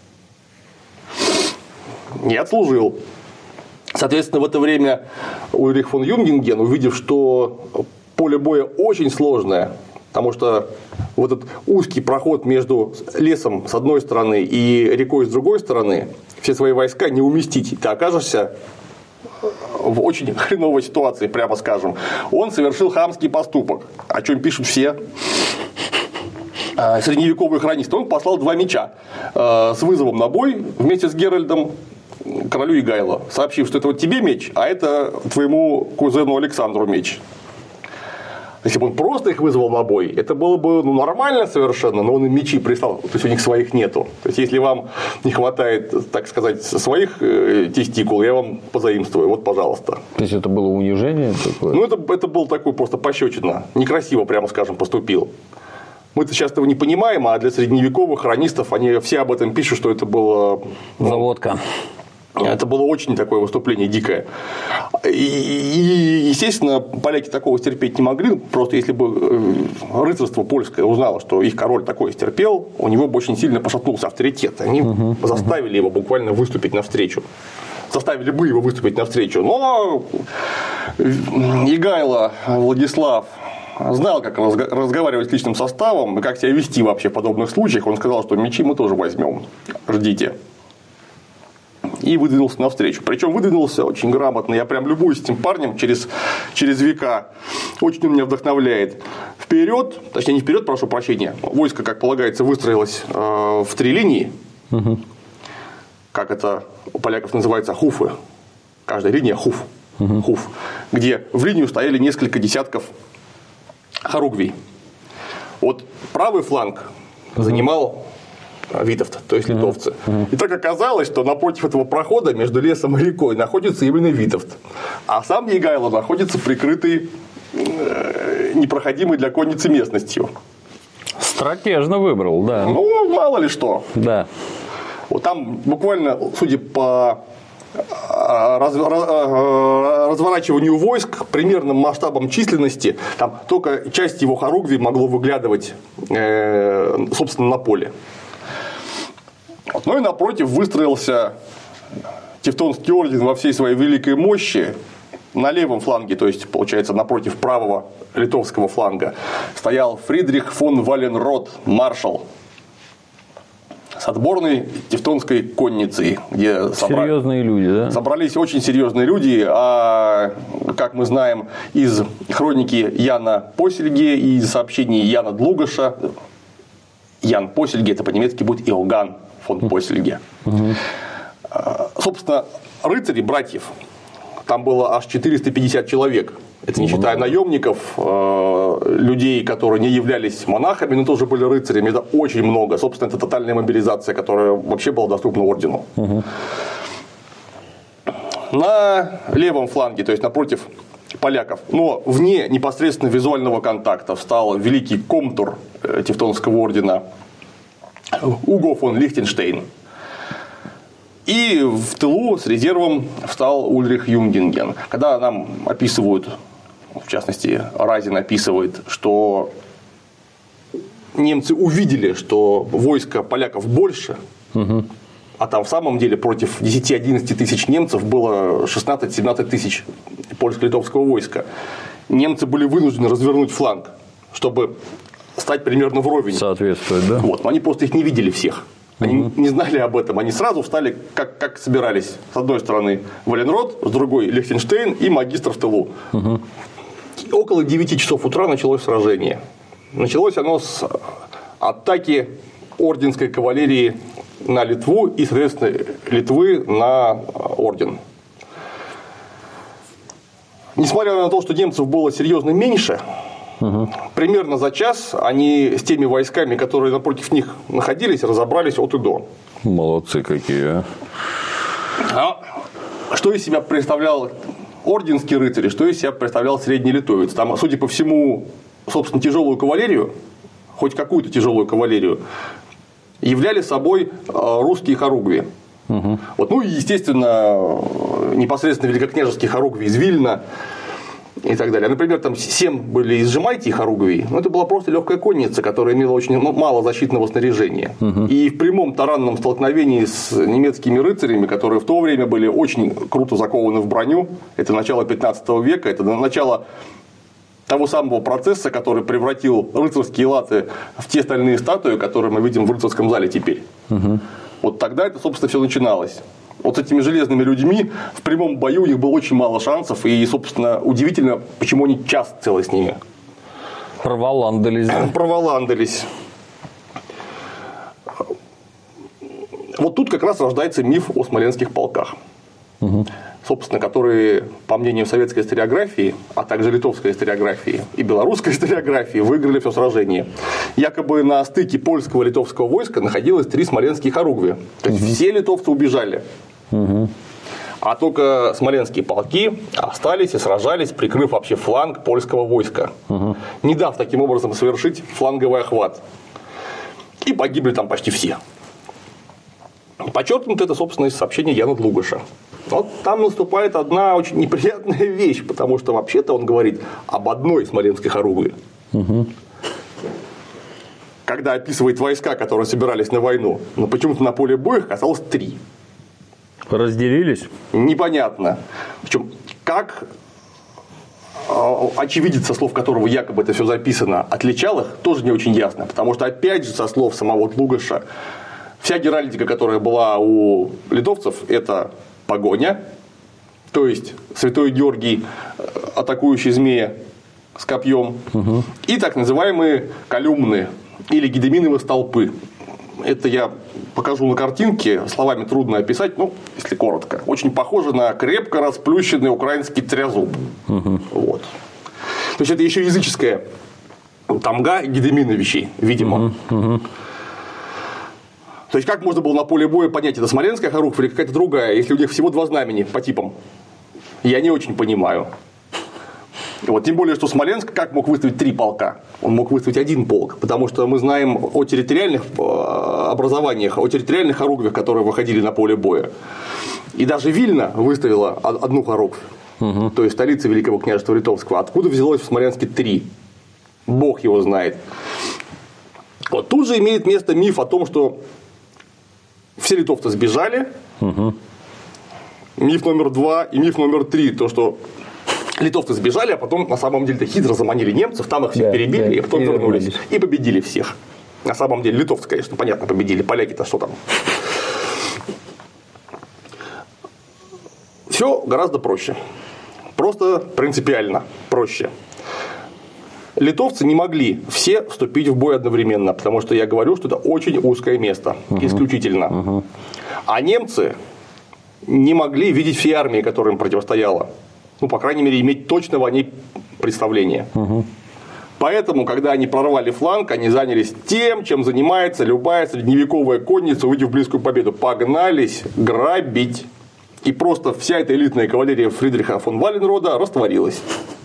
Не отслужил. Соответственно, в это время Ульрих фон Юнгенген, увидев, что поле боя очень сложное, потому что вот этот узкий проход между лесом с одной стороны и рекой с другой стороны, все свои войска не уместить, ты окажешься в очень хреновой ситуации, прямо скажем. Он совершил хамский поступок, о чем пишут все средневековые хронисты. Он послал два меча с вызовом на бой вместе с Геральдом королю Егайло, сообщив, что это вот тебе меч, а это твоему кузену Александру меч. Если бы он просто их вызвал на бой, это было бы ну, нормально совершенно, но он им мечи прислал, то есть у них своих нету. То есть если вам не хватает, так сказать, своих тестикул, я вам позаимствую, вот пожалуйста. То есть это было унижение такое? Ну это, это было такое просто пощечина, некрасиво, прямо скажем, поступил. Мы-то сейчас этого не понимаем, а для средневековых хронистов они все об этом пишут, что это было... Ну, заводка. Это было очень такое выступление дикое. И, естественно, поляки такого стерпеть не могли. Просто если бы рыцарство польское узнало, что их король такое стерпел, у него бы очень сильно пошатнулся авторитет. Они угу, заставили его буквально выступить навстречу. Заставили бы его выступить навстречу. Но Егайло Владислав знал, как разговаривать с личным составом и как себя вести вообще в подобных случаях. Он сказал, что мечи мы тоже возьмем. Ждите. И выдвинулся навстречу. Причем выдвинулся очень грамотно. Я прям любуюсь этим парнем через, через века. Очень он меня вдохновляет. Вперед, точнее не вперед, прошу прощения. Войско, как полагается, выстроилось э, в три линии. Угу. Как это у поляков называется, хуфы. Каждая линия хуф. Угу. Хуф. Где в линию стояли несколько десятков хоругвий. Вот правый фланг угу. занимал Витовт, то есть литовцы. Uh-huh. И так оказалось, что напротив этого прохода между лесом и рекой находится именно Витовт. А сам Егайло находится прикрытый э, непроходимой для конницы местностью. Стратежно выбрал, да. Ну, мало ли что. Да. Вот там буквально, судя по раз, разворачиванию войск, примерным масштабом численности, там только часть его хоругви могло выглядывать, э, собственно, на поле. Ну и напротив выстроился Тевтонский орден во всей своей великой мощи. На левом фланге, то есть, получается, напротив правого литовского фланга, стоял Фридрих фон Валенрод, маршал, с отборной тевтонской конницей, где собра... серьезные люди, да? собрались очень серьезные люди, а, как мы знаем из хроники Яна Посельги и из сообщений Яна Длугаша, Ян Посельги, это по-немецки будет Иоганн фон Посельге. Угу. Собственно, рыцари, братьев, там было аж четыреста пятьдесят человек. Это не считая наемников, людей, которые не являлись монахами, но тоже были рыцарями. Это очень много. Собственно, это тотальная мобилизация, которая вообще была доступна ордену. Угу. На левом фланге, то есть напротив поляков, но вне непосредственно визуального контакта, встал великий комтур Тевтонского ордена Уго фон Лихтенштейн. И в тылу с резервом встал Ульрих Юнгинген. Когда нам описывают, в частности, Разин описывает, что немцы увидели, что войско поляков больше, угу. а там в самом деле против десять-одиннадцать тысяч немцев было шестнадцать-семнадцать тысяч польско-литовского войска, немцы были вынуждены развернуть фланг, чтобы стать примерно вровень. Соответствует, да? Вот, но они просто их не видели всех. Они угу. не знали об этом, они сразу встали, как, как собирались. С одной стороны Валенрод, с другой Лихтенштейн и магистр в тылу. Угу. Около девяти часов утра началось сражение. Началось оно с атаки орденской кавалерии на Литву и, соответственно, Литвы на орден. Несмотря на то, что немцев было серьезно меньше, угу. примерно за час они с теми войсками, которые напротив них находились, разобрались от и до. Молодцы какие. А что из себя представлял орденский рыцарь, что из себя представлял средний литовец? Там, судя по всему, собственно, тяжелую кавалерию, хоть какую-то тяжелую кавалерию, являли собой русские хоругви. Угу. Вот, ну и, естественно, непосредственно великокняжеские хоругви из Вильна и так далее. Например, там семь были из Жемайтии хоругвий, но это была просто легкая конница, которая имела очень мало защитного снаряжения. Угу. И в прямом таранном столкновении с немецкими рыцарями, которые в то время были очень круто закованы в броню, это начало пятнадцатого века, это начало того самого процесса, который превратил рыцарские латы в те стальные статуи, которые мы видим в рыцарском зале теперь. Угу. Вот тогда это, собственно, все начиналось. Вот с этими железными людьми в прямом бою у них было очень мало шансов. И, собственно, удивительно, почему они час целый с ними. Проволандались. Проволандались. Вот тут как раз рождается миф о смоленских полках. Угу. Собственно, которые, по мнению советской историографии, а также литовской историографии и белорусской историографии, выиграли все сражение. Якобы на стыке польского и литовского войска находилось три смоленские хоругви. То есть угу. все литовцы убежали. Угу. А только смоленские полки остались и сражались, прикрыв вообще фланг польского войска, угу. не дав таким образом совершить фланговый охват. И погибли там почти все. Подчеркнуто это, собственно, из сообщения Яна Длугаша. Вот там наступает одна очень неприятная вещь, потому что вообще-то он говорит об одной смоленской хоругви. Угу. Когда описывает войска, которые собирались на войну, но почему-то на поле боя их оказалось три. Разделились? Непонятно. Причем, как очевидец, со слов которого якобы это все записано, отличал их, тоже не очень ясно. Потому что, опять же, со слов самого Длугаша, вся геральдика, которая была у литовцев, это погоня, то есть святой Георгий, атакующий змея с копьем, угу. и так называемые колюмны или гедеминовы столпы. Это я покажу на картинке, словами трудно описать, ну, если коротко. Очень похоже на крепко расплющенный украинский трезуб. Угу. Вот. То есть это еще языческая тамга Гедеминовичей, видимо. Угу. Угу. То есть, как можно было на поле боя понять, это смоленская хоруквь или какая-то другая, если у них всего два знамени по типам? Я не очень понимаю. Вот, тем более, что Смоленск как мог выставить три полка? Он мог выставить один полк, потому что мы знаем о территориальных образованиях, о территориальных хоруквях, которые выходили на поле боя. И даже Вильна выставила одну хоруквь, угу. то есть столица Великого княжества Литовского. Откуда взялось в Смоленске три? Бог его знает. Вот тут же имеет место миф о том, что все литовцы сбежали. Угу. Миф номер два и миф номер три, то, что литовцы сбежали, а потом на самом деле хитро заманили немцев, там их всех да, перебили, да, и потом и вернулись. вернулись. И победили всех. На самом деле литовцы, конечно, понятно, победили. Поляки-то что там? Все гораздо проще. Просто принципиально проще. Литовцы не могли все вступить в бой одновременно, потому что я говорю, что это очень узкое место, угу. исключительно. Угу. А немцы не могли видеть всей армии, которая им противостояла. Ну, по крайней мере, иметь точного о ней представление. Угу. Поэтому, когда они прорвали фланг, они занялись тем, чем занимается любая средневековая конница, увидев близкую победу. Погнались грабить. И просто вся эта элитная кавалерия Фридриха фон Валенрода растворилась.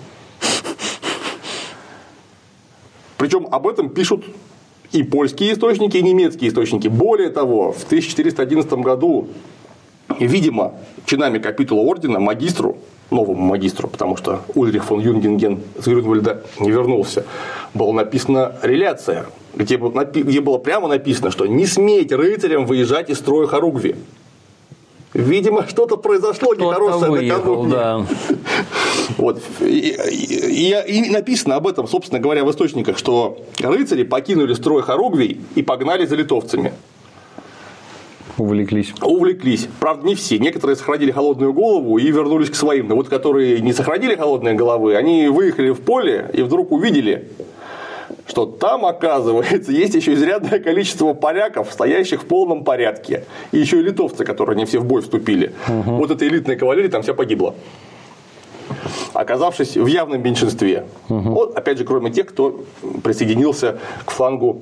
Причем об этом пишут и польские источники, и немецкие источники. Более того, в тысяча четыреста одиннадцатом году, видимо, чинами капитула ордена магистру, новому магистру, потому что Ульрих фон Юнгенген с Грюнвальда не вернулся, была написана реляция, где было прямо написано, что не смейте рыцарям выезжать из строя хорукви. Видимо, что-то произошло нехорошее накануне. Да. Вот. И, и, и написано об этом, собственно говоря, в источниках, что рыцари покинули строй хоруквий и погнали за литовцами. Увлеклись. Увлеклись. Правда, не все. Некоторые сохранили холодную голову и вернулись к своим. Но вот которые не сохранили холодные головы, они выехали в поле и вдруг увидели, что там, оказывается, есть еще изрядное количество поляков, стоящих в полном порядке. И еще и литовцы, которые не все в бой вступили. Угу. Вот эта элитная кавалерия там вся погибла, оказавшись в явном меньшинстве. Угу. Вот, опять же, кроме тех, кто присоединился к флангу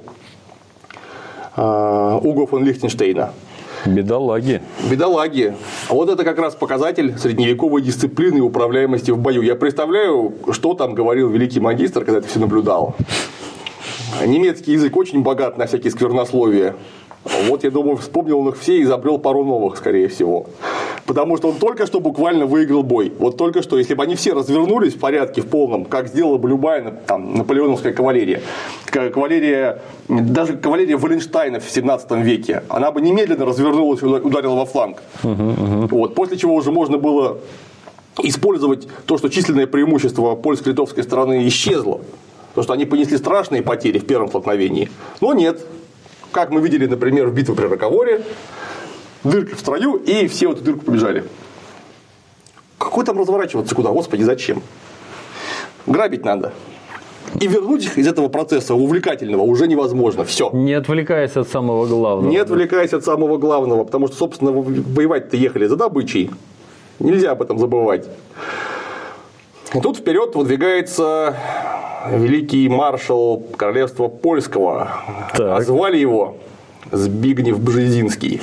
э, Уго фон Лихтенштейна. Бедолаги. Бедолаги. А вот это как раз показатель средневековой дисциплины и управляемости в бою. Я представляю, что там говорил великий магистр, когда это все наблюдал. Немецкий язык очень богат на всякие сквернословия. Вот, я думаю, вспомнил он их все и изобрел пару новых, скорее всего. Потому что он только что буквально выиграл бой. Вот только что, если бы они все развернулись в порядке, в полном, как сделала бы любая там, наполеоновская кавалерия, кавалерия, даже кавалерия Валенштайна в семнадцатом веке, она бы немедленно развернулась и ударила во фланг. Uh-huh, uh-huh. Вот, после чего уже можно было использовать то, что численное преимущество польско-литовской стороны исчезло. Потому что они понесли страшные потери в первом столкновении. Но нет. Как мы видели, например, в битве при Роковоре, дырка в строю, и все в эту дырку побежали. Какой там разворачиваться куда? Господи, зачем? Грабить надо. И вернуть их из этого процесса увлекательного уже невозможно. Все. Не отвлекаясь от самого главного. Не отвлекаясь от самого главного. Потому что, собственно, воевать-то ехали за добычей. Нельзя об этом забывать. И тут вперед выдвигается великий маршал королевства польского. Так. Звали его Збигнев Бжезинский.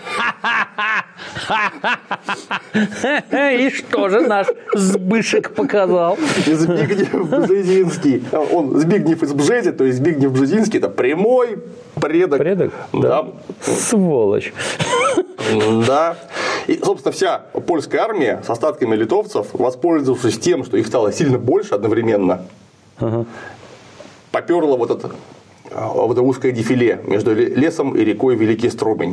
И что же наш Збышек показал? Збигнев Бжезинский. Он Збигнев из Бжези, то есть Збигнев Бжезинский — это прямой предок. Предок? Да. Сволочь. Да. И, собственно, вся польская армия с остатками литовцев, воспользовавшись тем, что их стало сильно больше одновременно, ага. поперла вот это, вот это узкое дефиле между лесом и рекой Великий Струмень.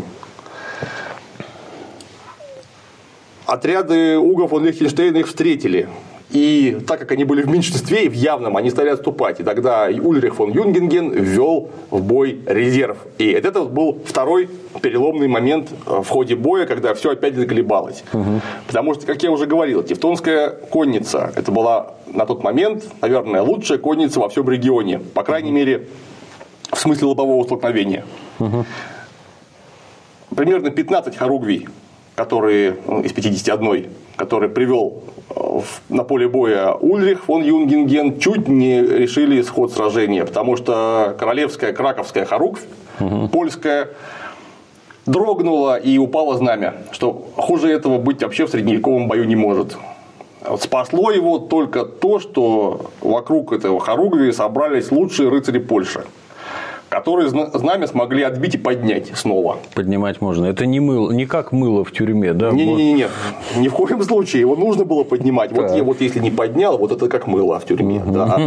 Отряды Уго фон Лихтенштейна их встретили. И так как они были в меньшинстве и в явном, они стали отступать. И тогда Ульрих фон Юнгенген ввел в бой резерв. И это был второй переломный момент в ходе боя, когда все опять заколебалось. Угу. Потому что, как я уже говорил, Тевтонская конница — это была на тот момент, наверное, лучшая конница во всем регионе. По крайней угу. мере, в смысле лобового столкновения. Угу. Примерно пятнадцать хоруквий, которые, ну, из пятидесяти одной, который привел на поле боя Ульрих фон Юнгенген, чуть не решили исход сражения, потому что королевская краковская хоруквь, угу. польская, дрогнуло и упало знамя, что хуже этого быть вообще в средневековом бою не может. Спасло его только то, что вокруг этого хоругви собрались лучшие рыцари Польши, которые знамя смогли отбить и поднять снова. Поднимать можно. Это не мыло, не как мыло в тюрьме, да? Не-не-не, ни в коем случае. Его нужно было поднимать. Вот, вот если не поднял, вот это как мыло в тюрьме. Да.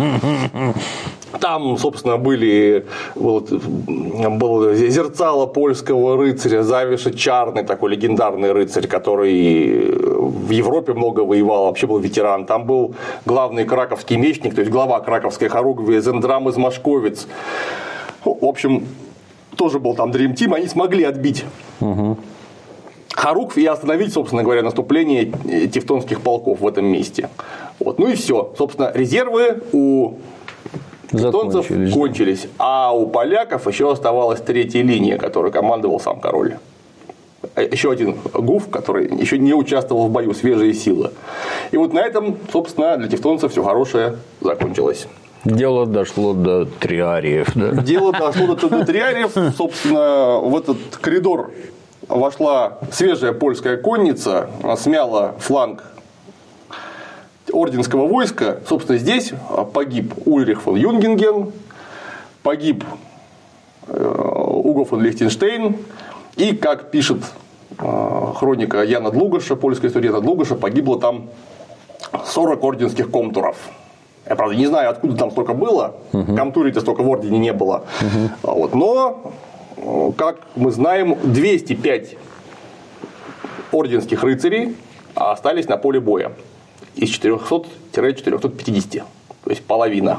Там, собственно, были вот, было зерцало польского рыцаря Завиша Чарный, такой легендарный рыцарь, который в Европе много воевал, вообще был ветеран. Там был главный краковский мечник, то есть глава краковской хоругви Зендрам из Машковец. В общем, тоже был там Dream Team, они смогли отбить угу. хоругвь и остановить, собственно говоря, наступление тевтонских полков в этом месте. Вот. Ну и все. Собственно, резервы у тевтонцев кончились. кончились, а у поляков еще оставалась третья линия, которой командовал сам король. Еще один гуф, который еще не участвовал в бою, свежие силы. И вот на этом, собственно, для тевтонцев все хорошее закончилось. Дело дошло до триариев. Да? Дело дошло до, до триариев. Собственно, в этот коридор вошла свежая польская конница, смяла фланг орденского войска. Собственно, здесь погиб Ульрих фон Юнгенген, погиб Уго фон Лихтенштейн. И, как пишет хроника Яна Длугаша, польская история Яна Длугаша, погибло там сорок орденских комтуров. Я, правда, не знаю, откуда там столько было. Uh-huh. Комтурить столько в ордене не было. Uh-huh. Вот. Но, как мы знаем, двести пять орденских рыцарей остались на поле боя. Из четырёхсот - четырёхсот пятидесяти. То есть половина.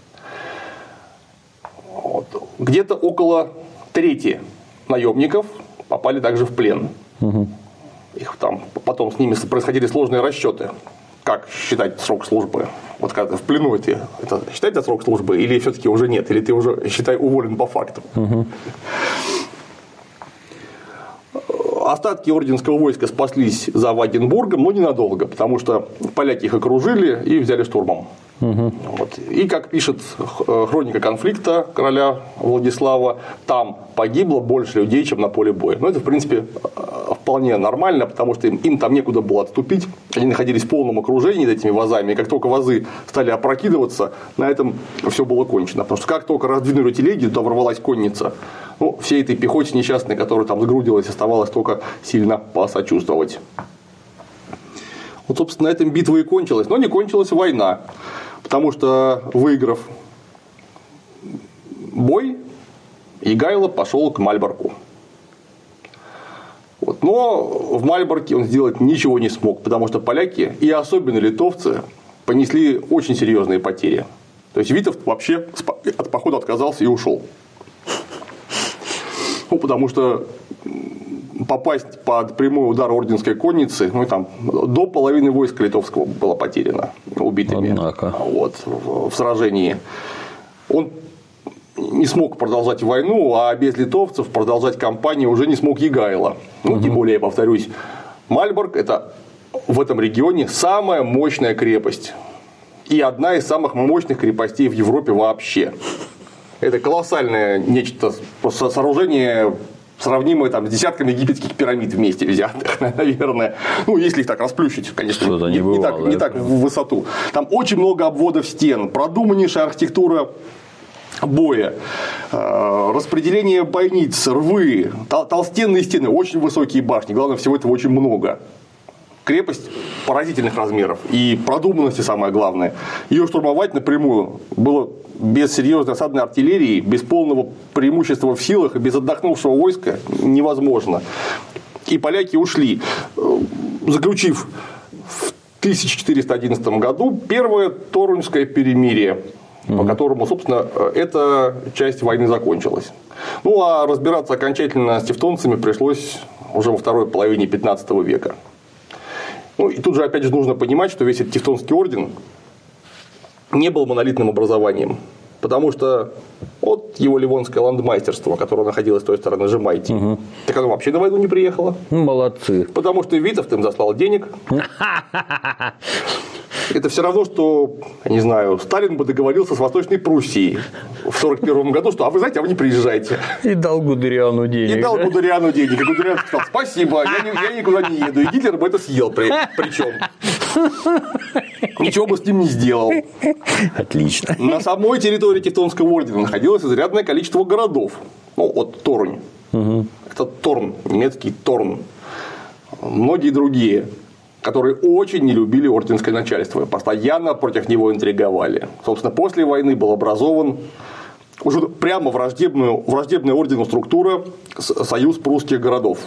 Вот. Где-то около трети наемников попали также в плен. Uh-huh. Их там, потом с ними происходили сложные расчеты. Как считать срок службы? Вот когда ты в плену, это, это считается срок службы или все-таки уже нет? Или ты уже, считай, уволен по факту? Угу. Остатки орденского войска спаслись за Вагенбургом, но ненадолго, потому что поляки их окружили и взяли штурмом. Угу. Вот. И, как пишет хроника конфликта короля Владислава, там погибло больше людей, чем на поле боя. Но это, в принципе, вполне нормально, потому что им, им там некуда было отступить. Они находились в полном окружении этими вазами. И как только вазы стали опрокидываться, на этом все было кончено. Потому что как только раздвинули телеги, туда ворвалась конница. Ну, всей этой пехоте несчастной, которая там сгрудилась, оставалось только сильно посочувствовать. Вот, собственно, на этом битва и кончилась. Но не кончилась война. Потому что, выиграв бой, Егайло пошел к Мальборку. Вот. Но в Мальборке он сделать ничего не смог, потому что поляки, и особенно литовцы, понесли очень серьезные потери. То есть Витовт вообще от похода отказался и ушел. Ну, потому что попасть под прямой удар орденской конницы, ну, там, до половины войска литовского было потеряно убитыми. Однако. Вот, в, в сражении. Он не смог продолжать войну, а без литовцев продолжать кампанию уже не смог Егайло. Ну, угу. Тем более, я повторюсь, Мальборг – это в этом регионе самая мощная крепость. И одна из самых мощных крепостей в Европе вообще. Это колоссальное нечто, сооружение, сравнимое там, с десятками египетских пирамид вместе взятых, наверное. Ну, если их так расплющить, конечно, не, не, не, так, не так в высоту. Там очень много обводов стен, продуманнейшая архитектура боя, распределение бойниц, рвы, толстенные стены, очень высокие башни. Главное, всего этого очень много. Крепость поразительных размеров и продуманности самое главное. Ее штурмовать напрямую было без серьезной осадной артиллерии, без полного преимущества в силах и без отдохнувшего войска невозможно. И поляки ушли, заключив в тысяча четыреста одиннадцатом году первое Торунское перемирие, угу. по которому, собственно, эта часть войны закончилась. Ну, а разбираться окончательно с тевтонцами пришлось уже во второй половине пятнадцатого века. Ну, и тут же, опять же, нужно понимать, что весь этот Тевтонский орден не был монолитным образованием. Потому что вот его ливонское ландмайстерство, которое находилось с той стороны Жемайтии, угу. так оно вообще на войну не приехало. Молодцы. Потому что Витовт им заслал денег. Это все равно, что, я не знаю, Сталин бы договорился с Восточной Пруссией в сорок первом году, что, а вы знаете, а вы не приезжайте. И дал Гудериану денег. И дал да? Гудериану денег. И Гудериан сказал, спасибо, я, не, я никуда не еду. И Гитлер бы это съел при, причем. Ничего бы с ним не сделал. Отлично. На самой территории Тевтонского ордена находилось изрядное количество городов. Ну, вот Торунь. Угу. Это Торн, немецкий Торн. Многие другие, которые очень не любили орденское начальство, постоянно против него интриговали. Собственно, после войны был образован уже прямо враждебную, враждебная ордену структура Союз прусских городов,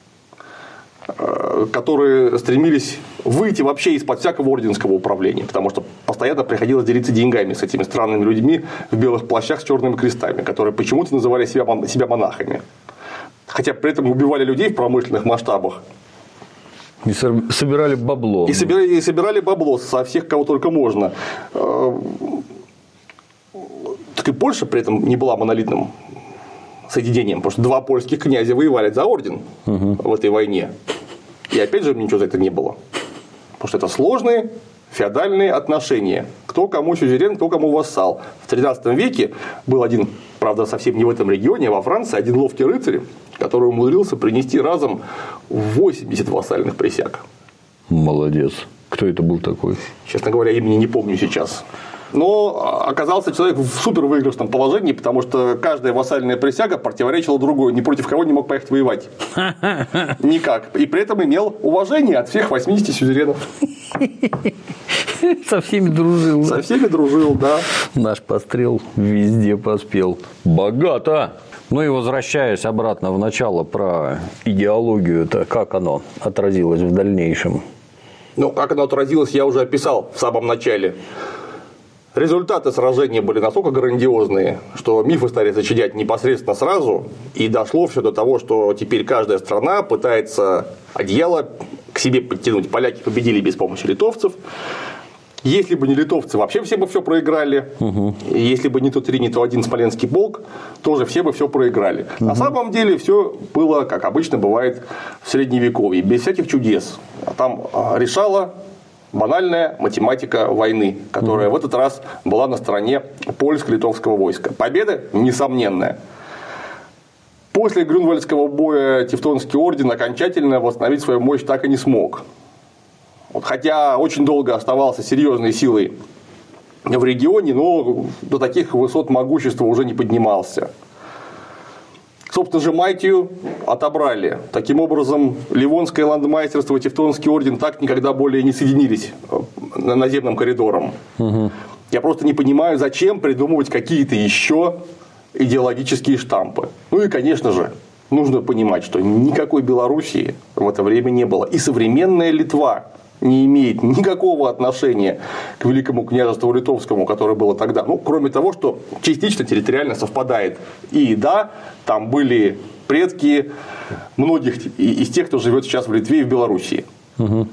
которые стремились выйти вообще из-под всякого орденского управления, потому что постоянно приходилось делиться деньгами с этими странными людьми в белых плащах с черными крестами, которые почему-то называли себя, себя монахами. Хотя при этом убивали людей в промышленных масштабах. И собирали бабло. И собирали, и собирали бабло со всех, кого только можно. Так и Польша при этом не была монолитным соединением, потому что два польских князя воевали за орден угу. в этой войне. И опять же ничего за это не было. Потому что это сложные феодальные отношения. Кто кому сюзерен, кто кому вассал. В тринадцатом веке был один, правда, совсем не в этом регионе, а во Франции, один ловкий рыцарь, который умудрился принести разом восемьдесят вассальных присяг. Молодец. Кто это был такой? Честно говоря, имени не помню сейчас. Но оказался человек в супервыигрышном положении, потому что каждая вассальная присяга противоречила другой, ни против кого не мог поехать воевать. Никак. И при этом имел уважение от всех восьмидесяти сюзеренов. Со всеми дружил. Со всеми дружил, да. Наш пострел везде поспел. Богато. Ну и возвращаясь обратно в начало про идеологию-то, как оно отразилось в дальнейшем? Ну, как оно отразилось, я уже описал в самом начале. Результаты сражения были настолько грандиозные, что мифы стали сочинять непосредственно сразу, и дошло все до того, что теперь каждая страна пытается одеяло к себе подтянуть. Поляки победили без помощи литовцев. Если бы не литовцы, вообще все бы все проиграли. Угу. Если бы не то три, не то один Смоленский полк, тоже все бы все проиграли. Угу. На самом деле все было, как обычно бывает в Средневековье, без всяких чудес. Там решала банальная математика войны, которая угу. в этот раз была на стороне польско-литовского войска. Победа несомненная. После Грюнвальдского боя Тевтонский орден окончательно восстановить свою мощь так и не смог. Вот, хотя очень долго оставался серьезной силой в регионе, но до таких высот могущества уже не поднимался. Собственно же, Майтию отобрали. Таким образом, Ливонское ландмайстерство и Тевтонский орден так никогда более не соединились наземным коридором. Угу. Я просто не понимаю, зачем придумывать какие-то еще идеологические штампы. Ну и, конечно же, нужно понимать, что никакой Белоруссии в это время не было. И современная Литва не имеет никакого отношения к Великому княжеству Литовскому, которое было тогда. Ну, кроме того, что частично территориально совпадает. И да, там были предки многих из тех, кто живет сейчас в Литве и в Белоруссии. Угу.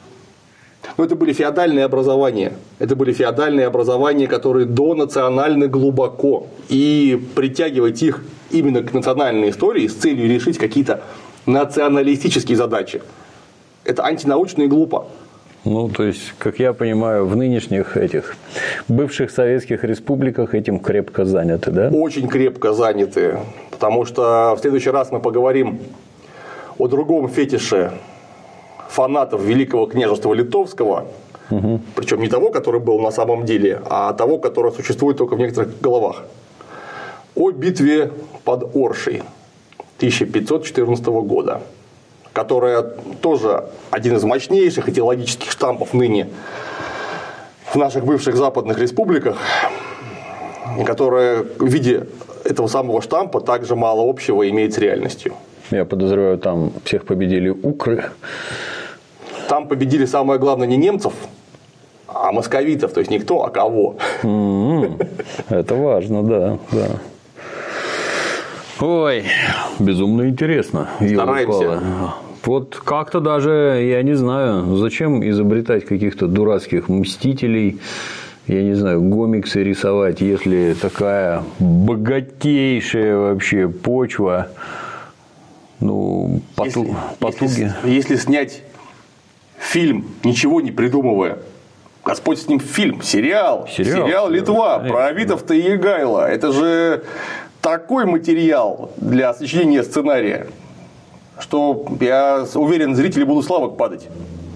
Но это были феодальные образования. Это были феодальные образования, которые донациональны глубоко. И притягивать их именно к национальной истории с целью решить какие-то националистические задачи — это антинаучно и глупо. Ну, то есть, как я понимаю, в нынешних этих бывших советских республиках этим крепко заняты, да? Очень крепко заняты. Потому что в следующий раз мы поговорим о другом фетише фанатов Великого княжества Литовского. Угу. Причем не того, который был на самом деле, а того, который существует только в некоторых головах. О битве под Оршей тысяча пятьсот четырнадцатого года. Которая тоже один из мощнейших идеологических штампов ныне в наших бывших западных республиках, и которая в виде этого самого штампа также мало общего имеет с реальностью. Я подозреваю, там всех победили укры. Там победили, самое главное, не немцев, а московитов, то есть не кто, а кого. Это важно, да, да. Ой, безумно интересно. Стараемся. Вот как-то даже, я не знаю, зачем изобретать каких-то дурацких мстителей, я не знаю, гомиксы рисовать, если такая богатейшая вообще почва, ну, поту... если, потуги. Если, если снять фильм, ничего не придумывая, Господь с ним фильм, сериал, сериал, сериал «Литва», да, про Витовта и Егайла. Это же такой материал для сочинения сценария, что, я уверен, зрители будут с лавок падать.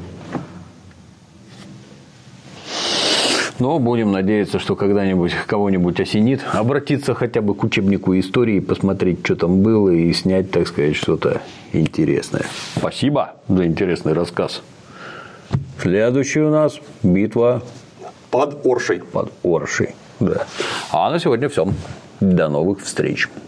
Но будем надеяться, что когда-нибудь кого-нибудь осенит обратиться хотя бы к учебнику истории, посмотреть, что там было, и снять, так сказать, что-то интересное. Спасибо за интересный рассказ. Следующий у нас битва под Оршей. Под Оршей, да. А на сегодня все. До новых встреч.